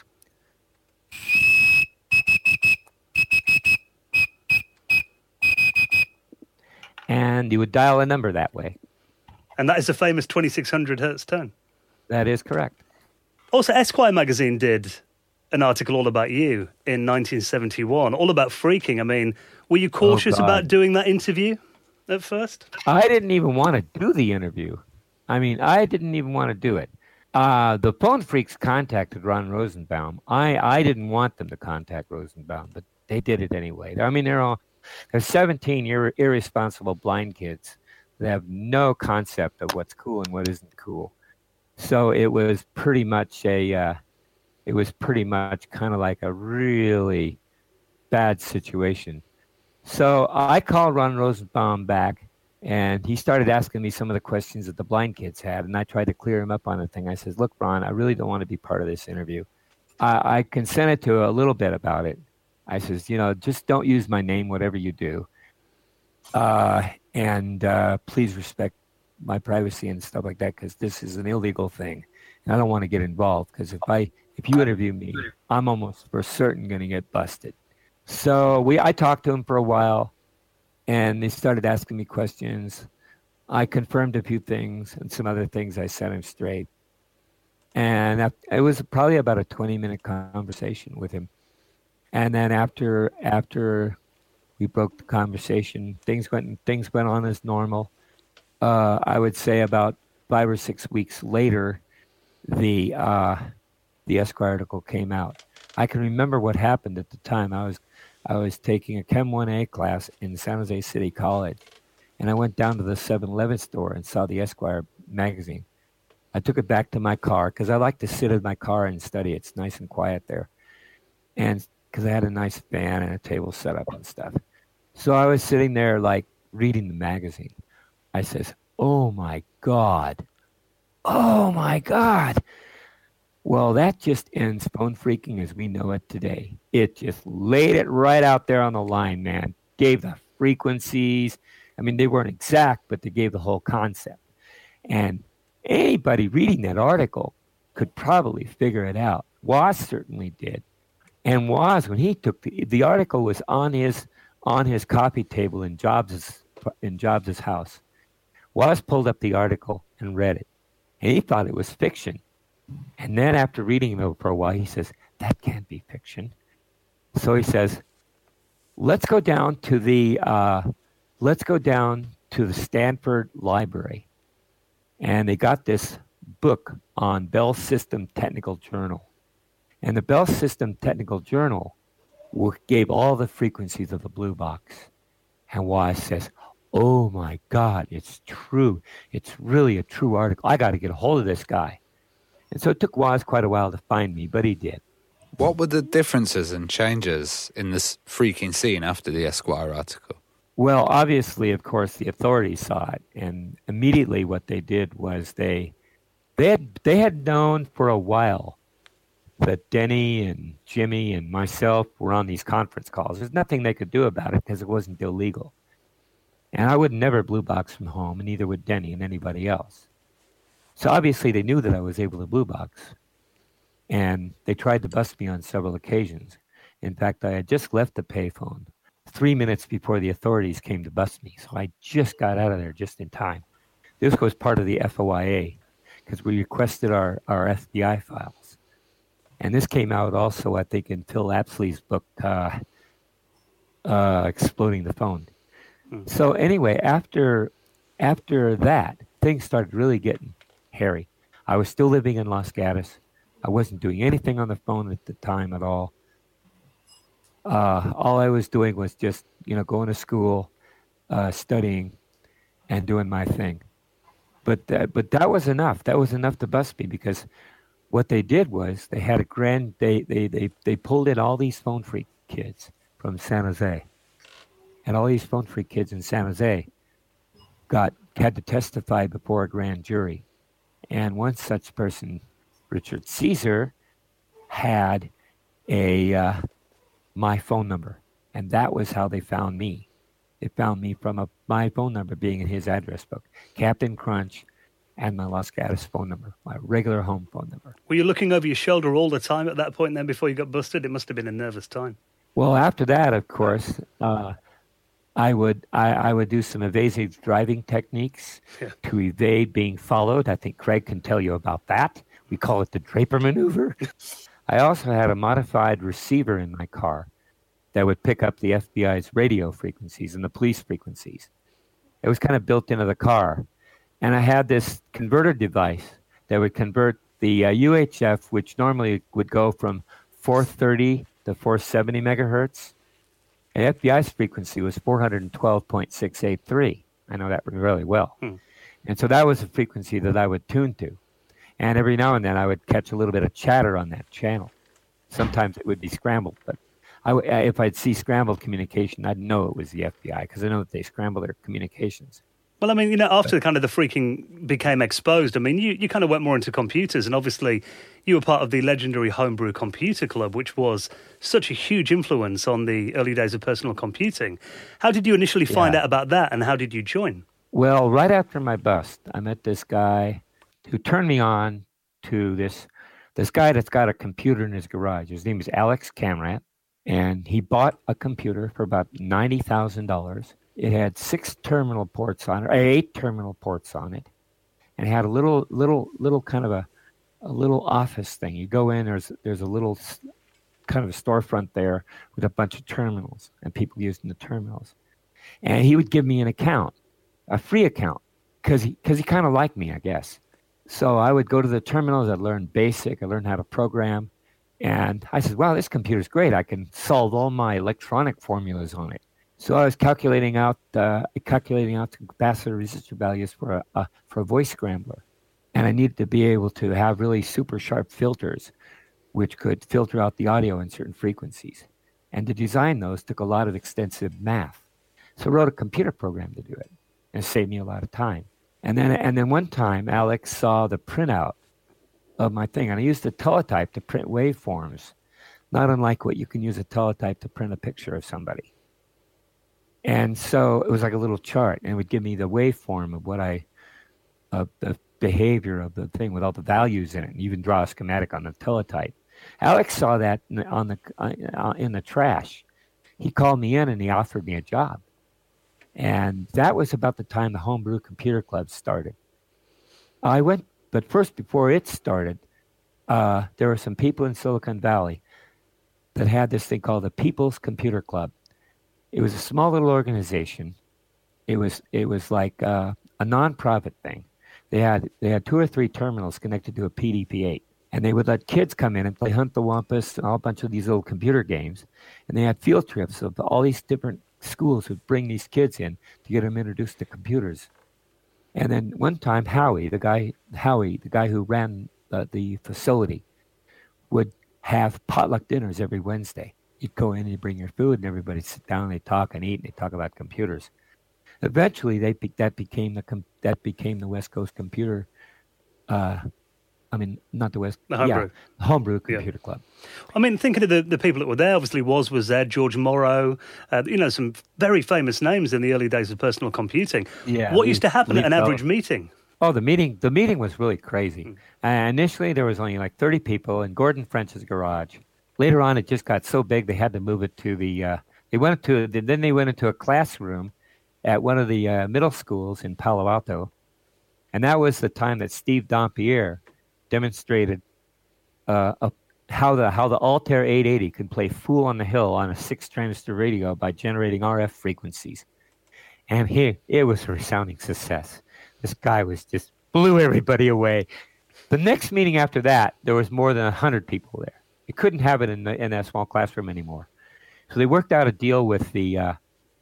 And you would dial a number that way. And that is the famous 2600 hertz tone. That is correct. Also, Esquire magazine did an article all about you in 1971, all about phreaking. I mean, were you cautious about doing that interview at first? I didn't even want to do the interview. I mean, I didn't even want to do it. The Phone Phreaks contacted Ron Rosenbaum. I didn't want them to contact Rosenbaum, but they did it anyway. I mean, there's 17 irresponsible blind kids that have no concept of what's cool and what isn't cool. So it was pretty much kind of like a really bad situation. So I called Ron Rosenbaum back, and he started asking me some of the questions that the blind kids had, and I tried to clear him up on the thing. I said, look, Ron, I really don't want to be part of this interview. I consented to a little bit about it. I says, just don't use my name, whatever you do. And please respect my privacy and stuff like that, because this is an illegal thing. And I don't want to get involved, because if you interview me, I'm almost for certain going to get busted. So I talked to him for a while, and they started asking me questions. I confirmed a few things, and some other things I set him straight. And it was probably about a 20-minute conversation with him. And then after we broke the conversation, things went on as normal. I would say about 5 or 6 weeks later, the Esquire article came out. I can remember what happened at the time. I was taking a Chem 1A class in San Jose City College, and I went down to the 7-Eleven store and saw the Esquire magazine. I took it back to my car because I like to sit in my car and study. It's nice and quiet there, and because I had a nice fan and a table set up and stuff. So I was sitting there like reading the magazine. I says, oh my God. Well, that just ends phone phreaking as we know it today. It just laid it right out there on the line, man. Gave the frequencies. I mean, they weren't exact, but they gave the whole concept. And anybody reading that article could probably figure it out. Woz certainly did. And Woz, when he took the article was on his coffee table in Jobs' house. Woz pulled up the article and read it. And he thought it was fiction. And then after reading it for a while, he says, that can't be fiction. So he says, let's go down to the Stanford Library. And they got this book on Bell System Technical Journal. And the Bell System Technical Journal gave all the frequencies of the blue box. And Woz says, oh my God, it's true. It's really a true article. I got to get a hold of this guy. And so it took Woz quite a while to find me, but he did. What were the differences and changes in this phreaking scene after the Esquire article? Well, obviously, of course, the authorities saw it. And immediately what they did was they had known for a while that Denny and Jimmy and myself were on these conference calls. There's nothing they could do about it because it wasn't illegal. And I would never blue box from home, and neither would Denny and anybody else. So obviously they knew that I was able to blue box. And they tried to bust me on several occasions. In fact, I had just left the payphone. 3 minutes before the authorities came to bust me. So I just got out of there just in time. This was part of the FOIA because we requested our FBI files. And this came out also, I think, in Phil Apsley's book, Exploding the Phone. So anyway, after that, things started really getting hairy. I was still living in Los Gatos. I wasn't doing anything on the phone at the time at all. All I was doing was just, going to school, studying, and doing my thing. But that was enough. That was enough to bust me, because what they did was they had they pulled in all these phone freak kids from San Jose. And all these phone freak kids in San Jose had to testify before a grand jury. And one such person, Richard Caesar, had my phone number. And that was how they found me. They found me from my phone number being in his address book. Captain Crunch and my Los Gatos phone number, my regular home phone number. Were you looking over your shoulder all the time at that point then before you got busted? It must have been a nervous time. Well, after that, of course, I would do some evasive driving techniques to evade being followed. I think Craig can tell you about that. We call it the Draper maneuver. I also had a modified receiver in my car that would pick up the FBI's radio frequencies and the police frequencies. It was kind of built into the car. And I had this converter device that would convert the UHF, which normally would go from 430 to 470 megahertz. And FBI's frequency was 412.683. I know that really well. And so that was a frequency that I would tune to. And every now and then I would catch a little bit of chatter on that channel. Sometimes it would be scrambled, but if I'd see scrambled communication, I'd know it was the FBI, because I know that they scramble their communications. Well, I mean, after kind of the freaking became exposed, I mean, you kind of went more into computers, and obviously you were part of the legendary Homebrew Computer Club, which was such a huge influence on the early days of personal computing. How did you initially find out about that, and how did you join? Well, right after my bust, I met this guy who turned me on to this guy that's got a computer in his garage. His name is Alex Camrat, and he bought a computer for about $90,000. It had 8 terminal ports on it, and it had a little kind of a little office thing. You go in, there's a little kind of a storefront there with a bunch of terminals and people using the terminals. And he would give me an account, a free account, because he kind of liked me, I guess. So I would go to the terminals. I'd learn BASIC. I learned how to program, and I said, "Wow, this computer's great. I can solve all my electronic formulas on it." So I was calculating out the capacitor resistor values for a voice scrambler, and I needed to be able to have really super sharp filters, which could filter out the audio in certain frequencies. And to design those took a lot of extensive math. So I wrote a computer program to do it, and it saved me a lot of time. And then one time, Alex saw the printout of my thing, and I used a teletype to print waveforms, not unlike what you can use a teletype to print a picture of somebody. And so it was like a little chart, and it would give me the waveform of the behavior of the thing with all the values in it, and even draw a schematic on the teletype. Alex saw that in the trash. He called me in and he offered me a job. And that was about the time the Homebrew Computer Club started. I went, but first, before it started, there were some people in Silicon Valley that had this thing called the People's Computer Club. It was a small little organization. It was like a nonprofit thing. They had 2 or 3 terminals connected to a PDP-8, and they would let kids come in and play Hunt the Wampus and all a bunch of these little computer games. And they had field trips of all these different schools would bring these kids in to get them introduced to computers. And then one time, Howie, the guy who ran the facility, would have potluck dinners every Wednesday. You'd go in and you'd bring your food, and everybody sit down and they talk and eat and they talk about computers. Eventually, that became the West Coast Computer. Not the West. The Homebrew. The Homebrew Computer Club. I mean, thinking of the people that were there, obviously was there, George Morrow, some very famous names in the early days of personal computing. Yeah. What used to happen at an average meeting? Oh, the meeting was really crazy. Initially, there was only like 30 people in Gordon French's garage. Later on, it just got so big they had to move it to the They went into a classroom at one of the middle schools in Palo Alto, and that was the time that Steve Dampierre demonstrated how the Altair 880 could play Fool on the Hill on a 6-transistor radio by generating RF frequencies. And it was a resounding success. This guy just blew everybody away. The next meeting after that, there was more than 100 people there. You couldn't have it in that small classroom anymore. So they worked out a deal with the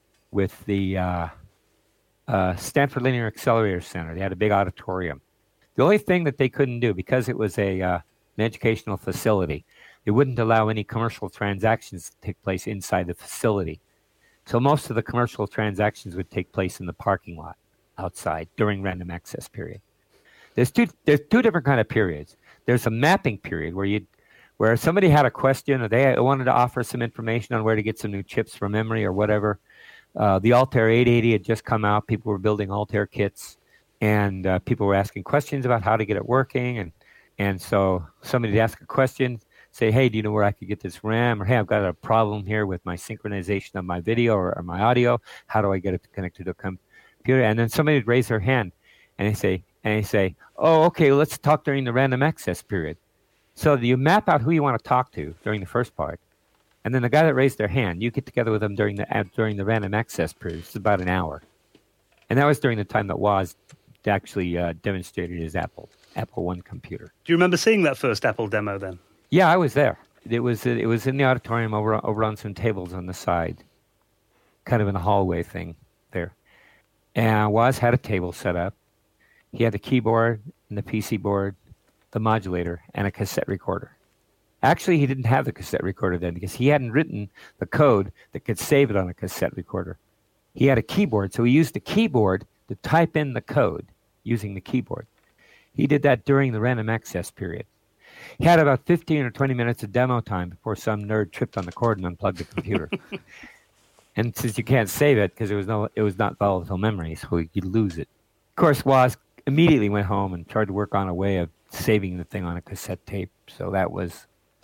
Stanford Linear Accelerator Center. They had a big auditorium. The only thing that they couldn't do, because it was an educational facility, they wouldn't allow any commercial transactions to take place inside the facility. So most of the commercial transactions would take place in the parking lot outside during random access period. There's two different kind of periods. There's a mapping period where somebody had a question or they wanted to offer some information on where to get some new chips for memory or whatever. The Altair 880 had just come out. People were building Altair kits, and people were asking questions about how to get it working. And so somebody would ask a question, say, hey, do you know where I could get this RAM? Or, hey, I've got a problem here with my synchronization of my video or my audio. How do I get it connected to a computer? And then somebody would raise their hand, and they say, oh, okay, let's talk during the random access period. So you map out who you want to talk to during the first part, and then the guy that raised their hand, you get together with them during the random access period. It's about an hour. And that was during the time that Woz actually demonstrated his Apple I computer. Do you remember seeing that first Apple demo then? Yeah, I was there. It was in the auditorium over on some tables on the side, kind of in a hallway thing there. And Woz had a table set up. He had the keyboard and the PC board, the modulator, and a cassette recorder. Actually, he didn't have the cassette recorder then because he hadn't written the code that could save it on a cassette recorder. He had a keyboard, so he used the keyboard to type in the code using the keyboard. He did that during the random access period. He had about 15 or 20 minutes of demo time before some nerd tripped on the cord and unplugged the computer. And since you can't save it because it was not volatile memory, so you'd lose it. Of course, Woz immediately went home and tried to work on a way of saving the thing on a cassette tape. So that was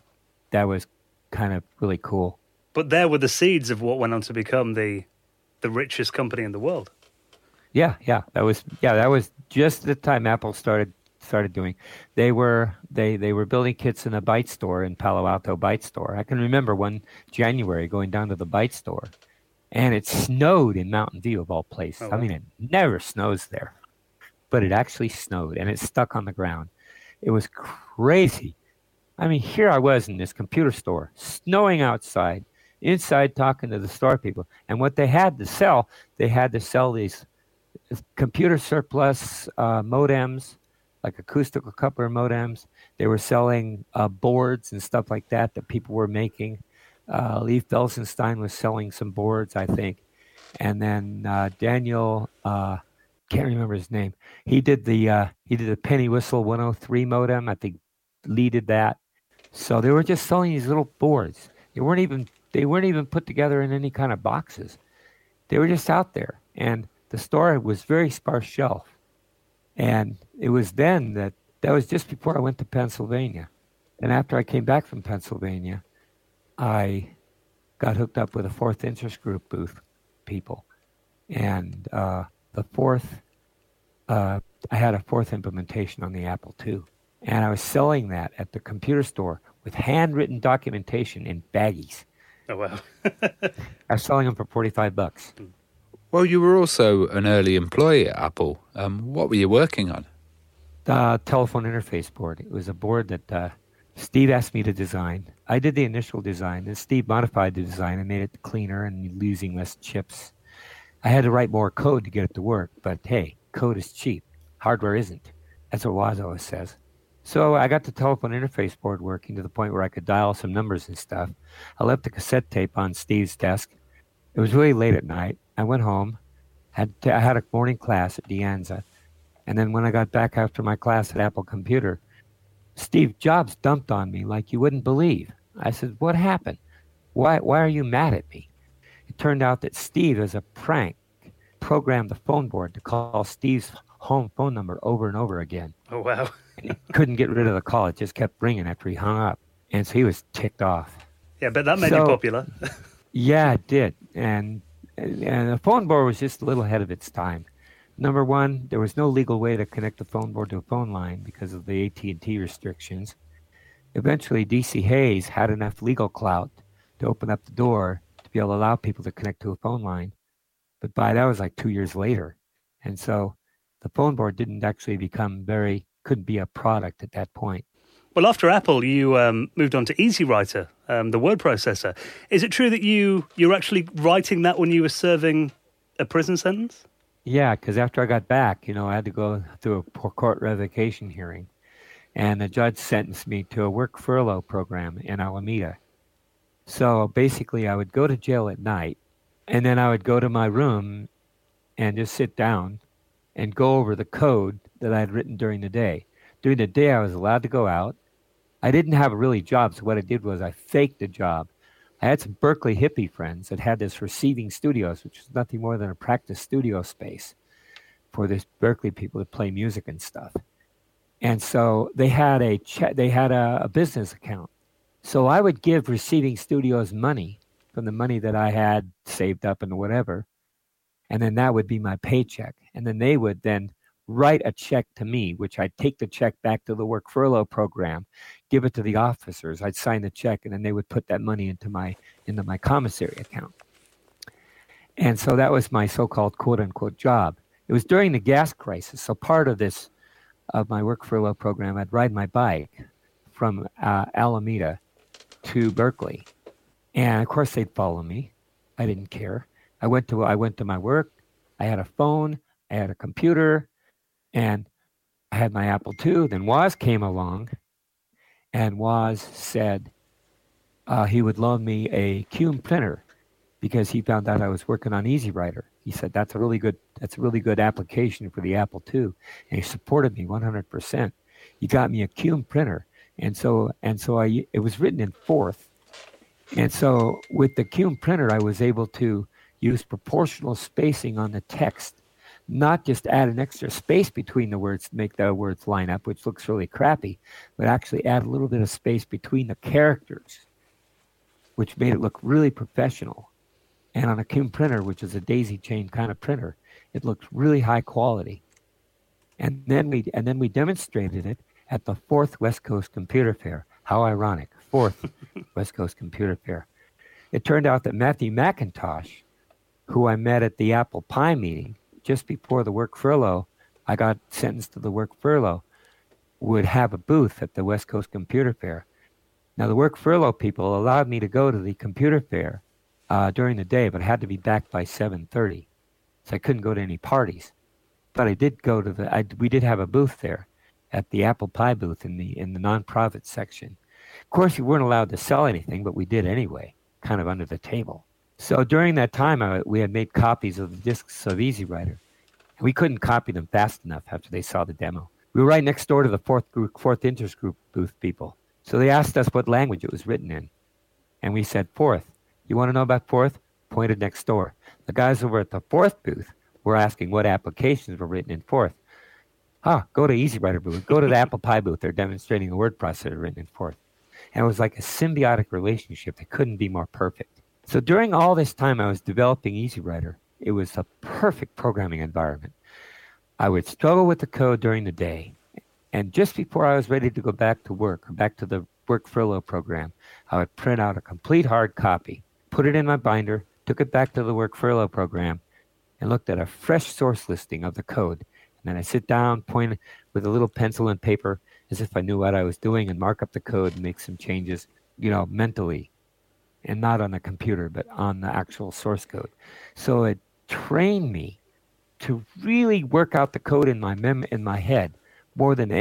kind of really cool. But there were the seeds of what went on to become the richest company in the world. Yeah, that was just the time Apple started doing. They were building kits in a Byte store in Palo Alto, Byte store. I can remember one January going down to the Byte store, and it snowed in Mountain View of all places. Oh, wow. I mean, it never snows there, but it actually snowed, and it stuck on the ground. It was crazy. I mean, here I was in this computer store, snowing outside, inside talking to the store people, and what they had to sell these computer surplus modems, like acoustical coupler modems. They were selling boards and stuff like that people were making. Leif Felsenstein was selling some boards, I think. And then Daniel, can't remember his name. He did the Penny Whistle 103 modem. I think Lee did that. So they were just selling these little boards. They weren't even put together in any kind of boxes. They were just out there. And the store was very sparse shelf. And it was then that was just before I went to Pennsylvania. And after I came back from Pennsylvania, I got hooked up with a Fourth Interest Group booth people. And I had a fourth implementation on the Apple II. And I was selling that at the computer store with handwritten documentation in baggies. Oh, wow. I was selling them for $45. Well, you were also an early employee at Apple. What were you working on? The telephone interface board. It was a board that Steve asked me to design. I did the initial design, and Steve modified the design and made it cleaner and using less chips. I had to write more code to get it to work, but hey, code is cheap. Hardware isn't. That's what Woz always says. So I got the telephone interface board working to the point where I could dial some numbers and stuff. I left the cassette tape on Steve's desk. It was really late at night. I went home. I had a morning class at De Anza. And then when I got back after my class at Apple Computer, Steve Jobs dumped on me like you wouldn't believe. I said, what happened? Why are you mad at me? It turned out that Steve, as a prank, programmed the phone board to call Steve's home phone number over and over again. Oh, wow. And he couldn't get rid of the call. It just kept ringing after he hung up. And so he was ticked off. Yeah, but that made you popular. Yeah, it did. And the phone board was just a little ahead of its time. Number one, there was no legal way to connect the phone board to a phone line because of the AT&T restrictions. Eventually, DC Hayes had enough legal clout to open up the door to be able to allow people to connect to a phone line. But that was like 2 years later. And so the phone board didn't actually couldn't be a product at that point. Well, after Apple, you moved on to EasyWriter, the word processor. Is it true that you were actually writing that when you were serving a prison sentence? Yeah, because after I got back, I had to go through a court revocation hearing. And the judge sentenced me to a work furlough program in Alameda. So basically, I would go to jail at night, and then I would go to my room and just sit down and go over the code that I had written during the day. During the day, I was allowed to go out. I didn't have a really job, so what I did was I faked a job. I had some Berkeley hippie friends that had this receiving studios, which was nothing more than a practice studio space for this Berkeley people to play music and stuff. And so they had a business account. So I would give receiving studios money from the money that I had saved up and whatever, and then that would be my paycheck. And then they would then write a check to me, which I'd take the check back to the work furlough program, give it to the officers. I'd sign the check, and then they would put that money into my commissary account. And so that was my so-called quote-unquote job. It was during the gas crisis, so part of my work furlough program, I'd ride my bike from Alameda to Berkeley, and of course they'd follow me. I didn't care. I went to my work. I had a phone. I had a computer. And I had my Apple II. Then Woz came along, and Woz said he would loan me a Cume printer because he found out I was working on EasyWriter. He said that's a really good application for the Apple II, and he supported me 100%. He got me a Cume printer, and so it was written in Forth, and so with the Cume printer I was able to use proportional spacing on the text. Not just add an extra space between the words to make the words line up, which looks really crappy, but actually add a little bit of space between the characters, which made it look really professional. And on a Cume printer, which is a daisy chain kind of printer, it looked really high quality. And then we demonstrated it at the 4th West Coast Computer Fair. How ironic, 4th West Coast Computer Fair. It turned out that Matthew McIntosh, who I met at the Apple Pie meeting, just before the work furlough, I got sentenced to the work furlough, would have a booth at the West Coast Computer Fair. Now, the work furlough people allowed me to go to the computer fair during the day, but I had to be back by 7:30, so I couldn't go to any parties. But I did go to we did have a booth there at the Apple Pie booth in the nonprofit section. Of course, we weren't allowed to sell anything, but we did anyway, kind of under the table. So during that time, we had made copies of the discs of EasyWriter. And we couldn't copy them fast enough after they saw the demo. We were right next door to the Fourth Interest Group booth people. So they asked us what language it was written in. And we said, Forth. You want to know about Forth? Pointed next door. The guys over at the Forth booth were asking what applications were written in Forth. Go to EasyWriter booth. Go to the Apple Pie booth. They're demonstrating a word processor written in Forth. And it was like a symbiotic relationship that couldn't be more perfect. So during all this time I was developing EasyWriter, it was a perfect programming environment. I would struggle with the code during the day, and just before I was ready to go back to work, or back to the work furlough program, I would print out a complete hard copy, put it in my binder, took it back to the work furlough program, and looked at a fresh source listing of the code. And then I sit down, point with a little pencil and paper as if I knew what I was doing, and mark up the code and make some changes, mentally. And not on the computer, but on the actual source code. So it trained me to really work out the code in my head more than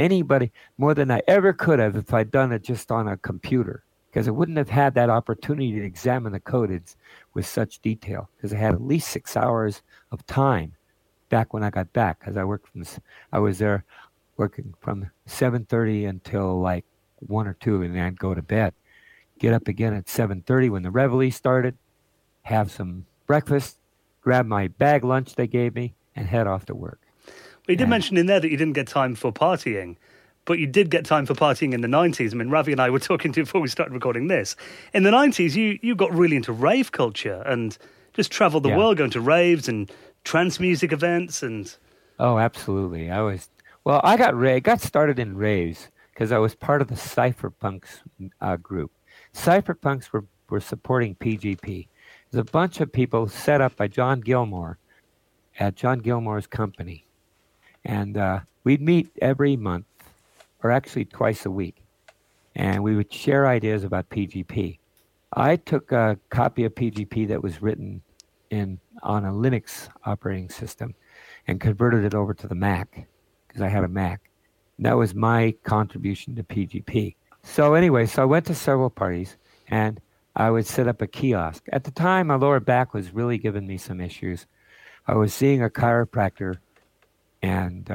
I ever could have if I'd done it just on a computer. Because I wouldn't have had that opportunity to examine the code with such detail. Because I had at least 6 hours of time back when I got back. Because I was there working from 7:30 until like 1 or 2, and then I'd go to bed. Get up again at 7:30 when the reveille started, have some breakfast, grab my bag lunch they gave me, and head off to work. Well, you did mention in there that you didn't get time for partying. but you did get time for partying in the 90s. I mean, Ravi and I were talking before we started recording this. In the 90s, you got really into rave culture and just travelled the world, going to raves and trance music events and... Oh, absolutely. I got started in raves because I was part of the Cypherpunks group. Cypherpunks were supporting PGP. There's a bunch of people set up by John Gilmore at John Gilmore's company. And we'd meet every month, or actually twice a week, and we would share ideas about PGP. I took a copy of PGP that was written on a Linux operating system and converted it over to the Mac, because I had a Mac. And that was my contribution to PGP. So anyway, I went to several parties, and I would set up a kiosk. At the time, my lower back was really giving me some issues. I was seeing a chiropractor, and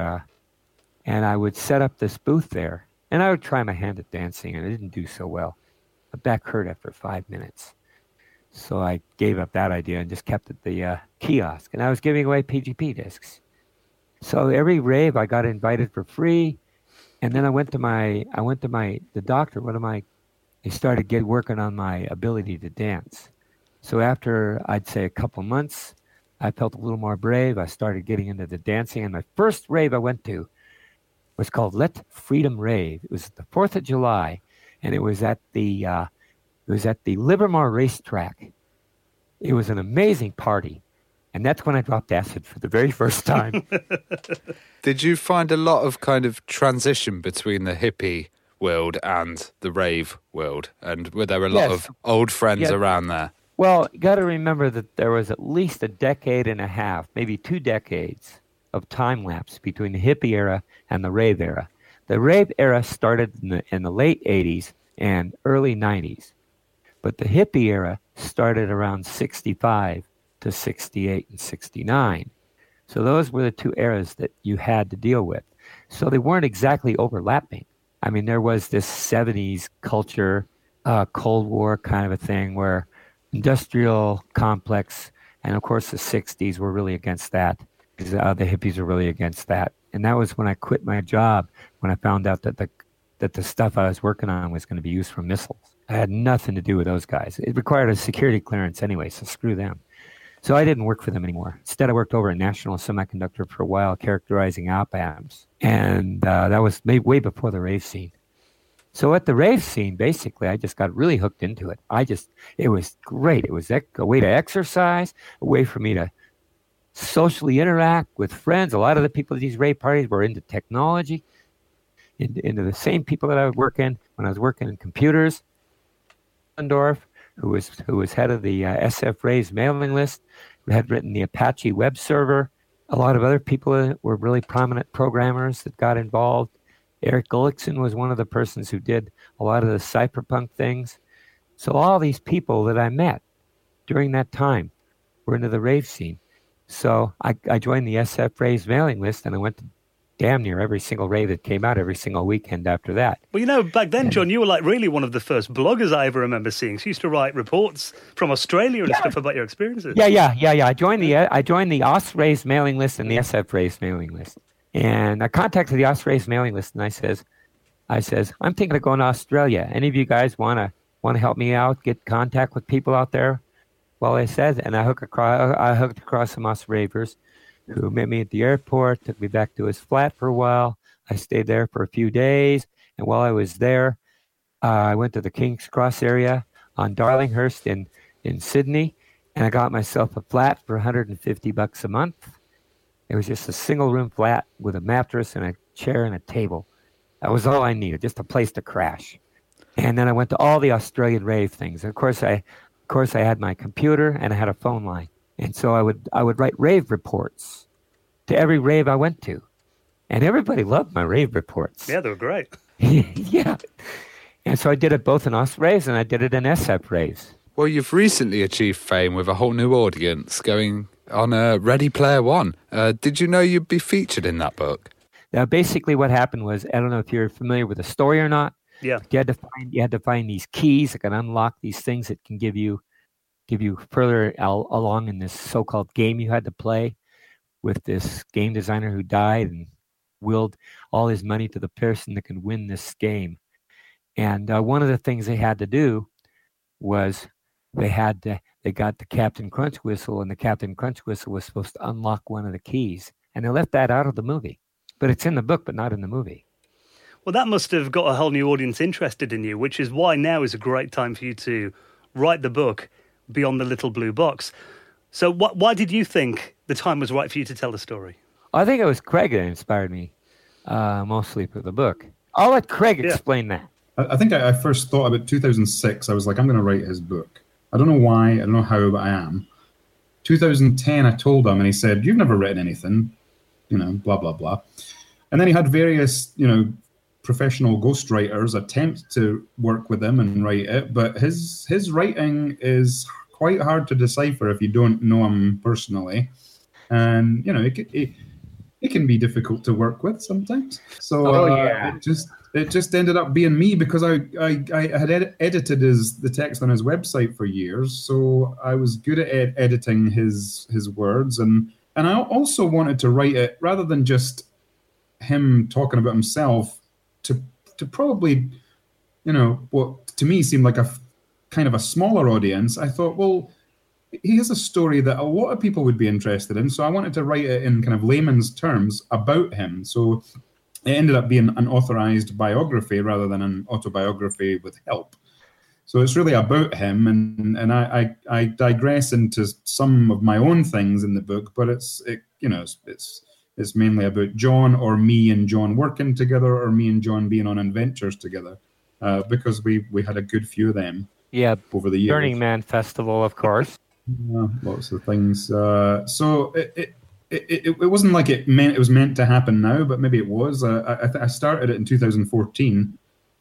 I would set up this booth there, and I would try my hand at dancing, and I didn't do so well. My back hurt after 5 minutes. So I gave up that idea and just kept at the kiosk, and I was giving away PGP discs. So every rave I got invited for free, and then I went to the doctor. They started working on my ability to dance. So after, I'd say, a couple months, I felt a little more brave. I started getting into the dancing, and my first rave I went to was called Let Freedom Rave. It was the 4th of July, and it was at the Livermore racetrack. It was an amazing party, and that's when I dropped acid for the very first time. Did you find a lot of kind of transition between the hippie world and the rave world? And were there a lot of old friends around there? Well, you got to remember that there was at least a decade and a half, maybe 2 decades of time lapse between the hippie era and the rave era. The rave era started in the late 80s and early 90s, but the hippie era started around 65 to 68 and 69. So those were the 2 eras that you had to deal with. So they weren't exactly overlapping. I mean, there was this 70s culture, Cold War kind of a thing where industrial complex, and of course the 60s were really against that. The hippies were really against that. And that was when I quit my job, when I found out that the stuff I was working on was going to be used for missiles. I had nothing to do with those guys. It required a security clearance anyway, so screw them. So I didn't work for them anymore. Instead, I worked over at National Semiconductor for a while, characterizing op-amps. And that was way before the rave scene. So at the rave scene, basically, I just got really hooked into it. It was great. It was a way to exercise, a way for me to socially interact with friends. A lot of the people at these rave parties were into technology, into the same people that I would work in when I was working in computers. Dorf, who was head of the SF Raves mailing list, who had written the Apache web server. A lot of other people were really prominent programmers that got involved. Eric Gullickson was one of the persons who did a lot of the cypherpunk things. So all these people that I met during that time were into the rave scene. So I joined the SF Raves mailing list, and I went to damn near every single rave that came out every single weekend after that. Well, back then, John, you were like really one of the first bloggers I ever remember seeing. So you used to write reports from Australia and stuff about your experiences. Yeah. I joined the OS Raves mailing list and the SF Raves mailing list. And I contacted the OS Raves mailing list, and I says, I'm thinking of going to Australia. Any of you guys want to help me out, get contact with people out there? Well, I said, and I hooked across some OS Ravers who met me at the airport, took me back to his flat for a while. I stayed there for a few days, and while I was there, I went to the King's Cross area on Darlinghurst in Sydney, and I got myself a flat for $150 a month. It was just a single-room flat with a mattress and a chair and a table. That was all I needed, just a place to crash. And then I went to all the Australian rave things. And of course, I had my computer and I had a phone line. And so I would write rave reports to every rave I went to. And everybody loved my rave reports. Yeah, they were great. Yeah. And so I did it both in OS Raves and I did it in SF Raves. Well, you've recently achieved fame with a whole new audience going on Ready Player One. Did you know you'd be featured in that book? Now, basically what happened was, I don't know if you're familiar with the story or not. Yeah. You had to find these keys that can unlock these things that can give you further along in this so-called game you had to play with this game designer who died, and willed all his money to the person that could win this game. And one of the things they had to do was they got the Captain Crunch whistle, and the Captain Crunch whistle was supposed to unlock one of the keys. And they left that out of the movie. But it's in the book, but not in the movie. Well, that must have got a whole new audience interested in you, which is why now is a great time for you to write the book Beyond the Little Blue Box. So why did you think the time was right for you to tell the story? I think it was Craig that inspired me mostly for the book. I'll let Craig explain that. I think I first thought about 2006. I was like, I'm going to write his book. I don't know why, I don't know how, but I am. 2010, I told him, and he said, you've never written anything, blah, blah, blah. And then he had various, professional ghostwriters attempt to work with him and write it, but his writing is quite hard to decipher if you don't know him personally. And, it can be difficult to work with sometimes. So it just ended up being me because I had edited the text on his website for years, so I was good at editing his words, and I also wanted to write it rather than just him talking about himself to probably, what to me seemed like a kind of a smaller audience. I thought, well, he has a story that a lot of people would be interested in, so I wanted to write it in kind of layman's terms about him. So it ended up being an authorized biography rather than an autobiography with help. So it's really about him, and I digress into some of my own things in the book, but it's mainly about John, or me and John working together, or me and John being on adventures together, because we had a good few of them. Yeah, over the years. Burning Man Festival, of course. Lots of things. So it wasn't like it was meant to happen now, but maybe it was. I started it in 2014,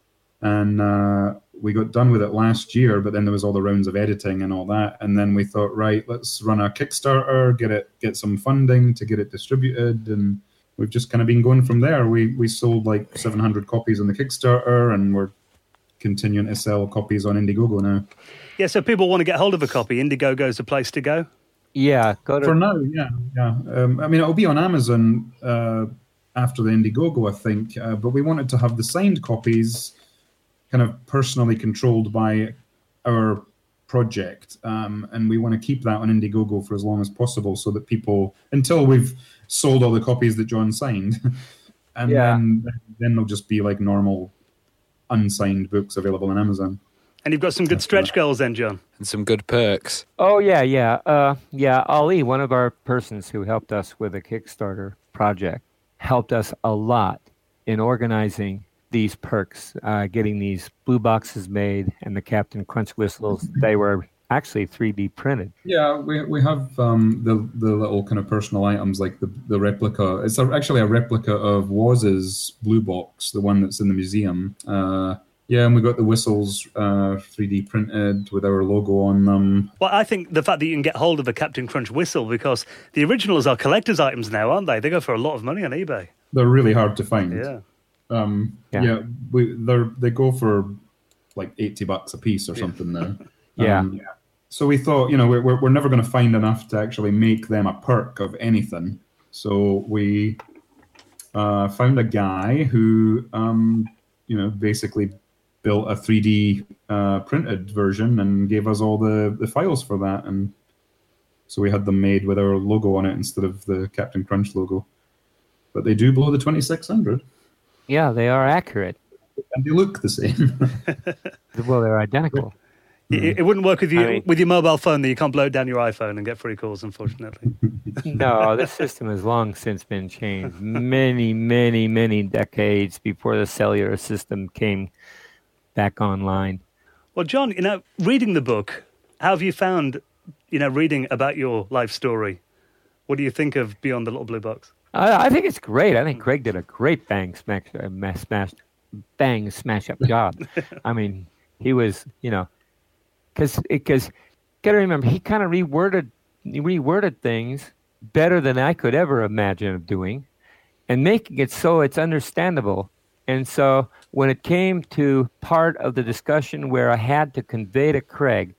and we got done with it last year. But then there was all the rounds of editing and all that, and then we thought, right, let's run a Kickstarter, get some funding to get it distributed, and we've just kind of been going from there. We sold like 700 copies on the Kickstarter, and we're continuing to sell copies on Indiegogo now. Yeah, so people want to get hold of a copy. Indiegogo is the place to go. Yeah, go to... For now, yeah. It'll be on Amazon after the Indiegogo, I think. But we wanted to have the signed copies kind of personally controlled by our project. And we want to keep that on Indiegogo for as long as possible so that people, until we've sold all the copies that John signed, and then they'll just be like normal unsigned books available on Amazon. And you've got some good stretch goals then, John. And some good perks. Oh, yeah. Ali, one of our persons who helped us with the Kickstarter project, helped us a lot in organizing these perks, getting these blue boxes made and the Captain Crunch whistles. They were actually 3D printed. Yeah, we have the little kind of personal items like the replica. It's actually a replica of Woz's blue box, the one that's in the museum. Yeah, and we got the whistles 3D printed with our logo on them. Well, I think the fact that you can get hold of a Captain Crunch whistle, because the originals are collector's items now, aren't they? They go for a lot of money on eBay. They're really hard to find. Yeah. They go for like $80 a piece or something now. Yeah. So we thought, we're never going to find enough to actually make them a perk of anything. So we found a guy who, basically built a 3D printed version and gave us all the files for that. And so we had them made with our logo on it instead of the Captain Crunch logo. But they do blow the 2600. Yeah, they are accurate. And they look the same. Well, they're identical. It wouldn't work with your mobile phone, that you can't blow it down your iPhone and get free calls, unfortunately. No, the system has long since been changed. Many, many, many decades before the cellular system came back online. Well, John, reading the book, how have you found, reading about your life story? What do you think of Beyond the Little Blue Box? I think it's great. I think Craig did a great bang smash up job. I mean, he was, because got to remember, he kind of reworded things better than I could ever imagine of doing, and making it so it's understandable. And so when it came to part of the discussion where I had to convey to Craig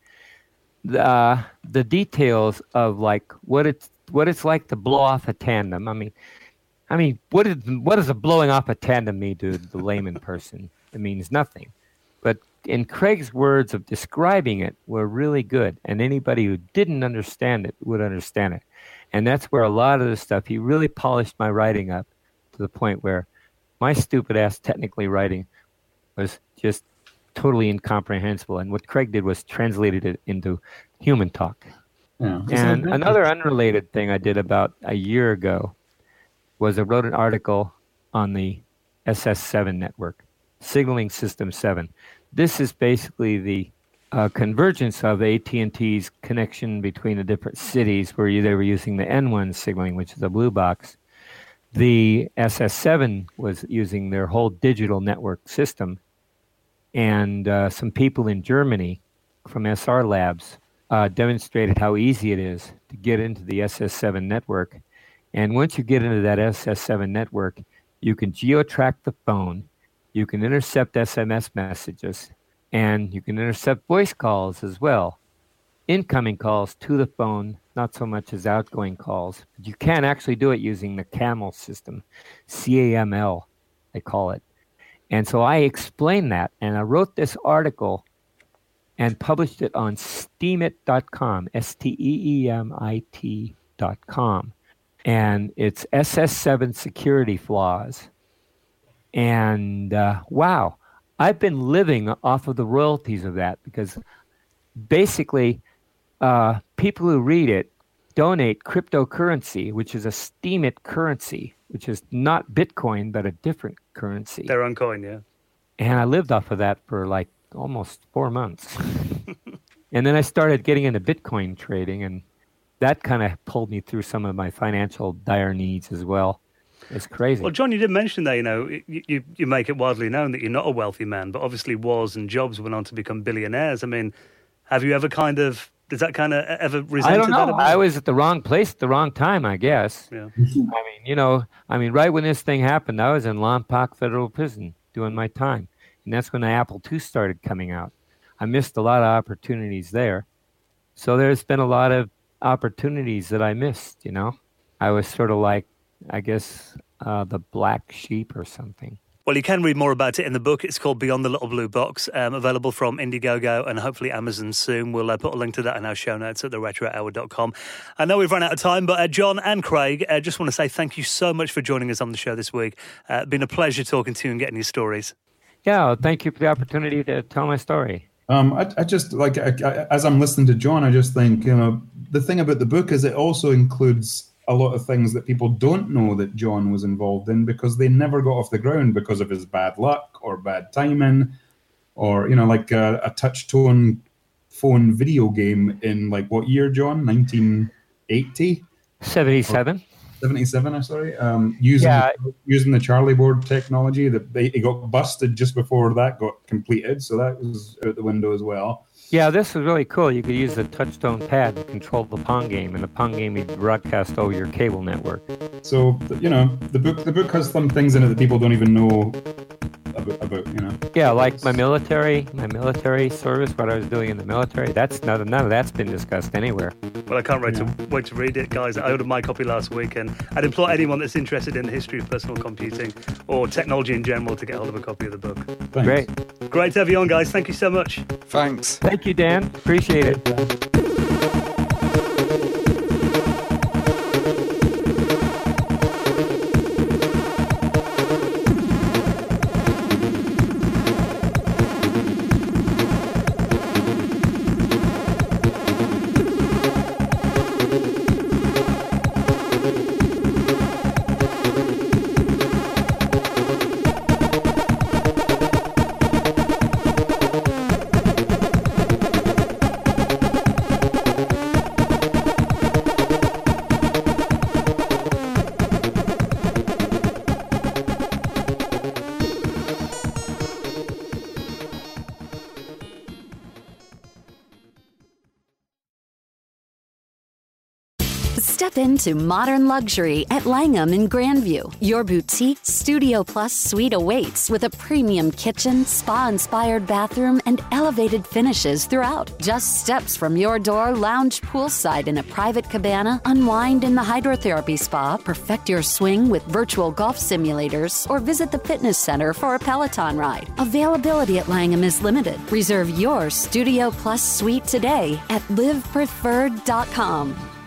the details of like what it's like to blow off a tandem. I mean, I mean, what does a blowing off a tandem mean to the layman person? It means nothing. But in Craig's words of describing it were really good, and anybody who didn't understand it would understand it. And that's where a lot of the stuff, he really polished my writing up to the point where my stupid-ass technically writing was just totally incomprehensible. And what Craig did was translated it into human talk. Yeah. And another unrelated thing I did about a year ago was I wrote an article on the SS7 network, Signaling System 7. This is basically the convergence of AT&T's connection between the different cities where they were using the N1 signaling, which is a blue box. The SS7 was using their whole digital network system. And some people in Germany from SR Labs demonstrated how easy it is to get into the SS7 network. And once you get into that SS7 network, you can geo-track the phone, you can intercept SMS messages, and you can intercept voice calls as well. Incoming calls to the phone, not so much as outgoing calls. But you can actually do it using the CAML system, CAML, they call it. And so I explained that, and I wrote this article and published it on steemit.com, STEEMIT.com. And it's SS7 security flaws. And wow, I've been living off of the royalties of that because basically people who read it donate cryptocurrency, which is a Steemit currency, which is not Bitcoin, but a different currency. Their own coin, yeah. And I lived off of that for like almost 4 months. And then I started getting into Bitcoin trading, and that kind of pulled me through some of my financial dire needs as well. It's crazy. Well, John, you did mention there, you make it widely known that you're not a wealthy man, but obviously Woz and Jobs went on to become billionaires. I mean, have you ever does that kind of ever resent? I don't know. I was at the wrong place at the wrong time, I guess. Yeah. I mean, right when this thing happened, I was in Lompoc Federal Prison doing my time. And that's when the Apple II started coming out. I missed a lot of opportunities there. So there's been a lot of opportunities that I missed, I was sort of like, I guess, the black sheep or something. Well, you can read more about it in the book. It's called Beyond the Little Blue Box, available from Indiegogo and hopefully Amazon soon. We'll put a link to that in our show notes at theretrohour.com. I know we've run out of time, but John and Craig, I just want to say thank you so much for joining us on the show this week. Been a pleasure talking to you and getting your stories. Yeah, thank you for the opportunity to tell my story. I just, as I'm listening to John, I just think, the thing about the book is it also includes a lot of things that people don't know that John was involved in because they never got off the ground because of his bad luck or bad timing or, a touch-tone phone video game in, what year, John? 1980? 77. 77, I'm sorry. Using the Charlie board technology. It got busted just before that got completed, so that was out the window as well. Yeah, this was really cool. You could use the touchtone pad to control the Pong game, and the Pong game would broadcast over your cable network. So, the book has some things in it that people don't even know about. Yeah, like my military service, what I was doing in the military. None of that's been discussed anywhere. Well, I can't wait to read it, guys. I ordered my copy last week, and I'd implore anyone that's interested in the history of personal computing or technology in general to get hold of a copy of the book. Thanks. Great to have you on, guys. Thank you so much. Thanks. Thank you, Dan. Appreciate it. Step into modern luxury at Langham in Grandview. Your boutique Studio Plus suite awaits with a premium kitchen, spa-inspired bathroom, and elevated finishes throughout. Just steps from your door, lounge poolside in a private cabana, unwind in the hydrotherapy spa, perfect your swing with virtual golf simulators, or visit the fitness center for a Peloton ride. Availability at Langham is limited. Reserve your Studio Plus suite today at livepreferred.com.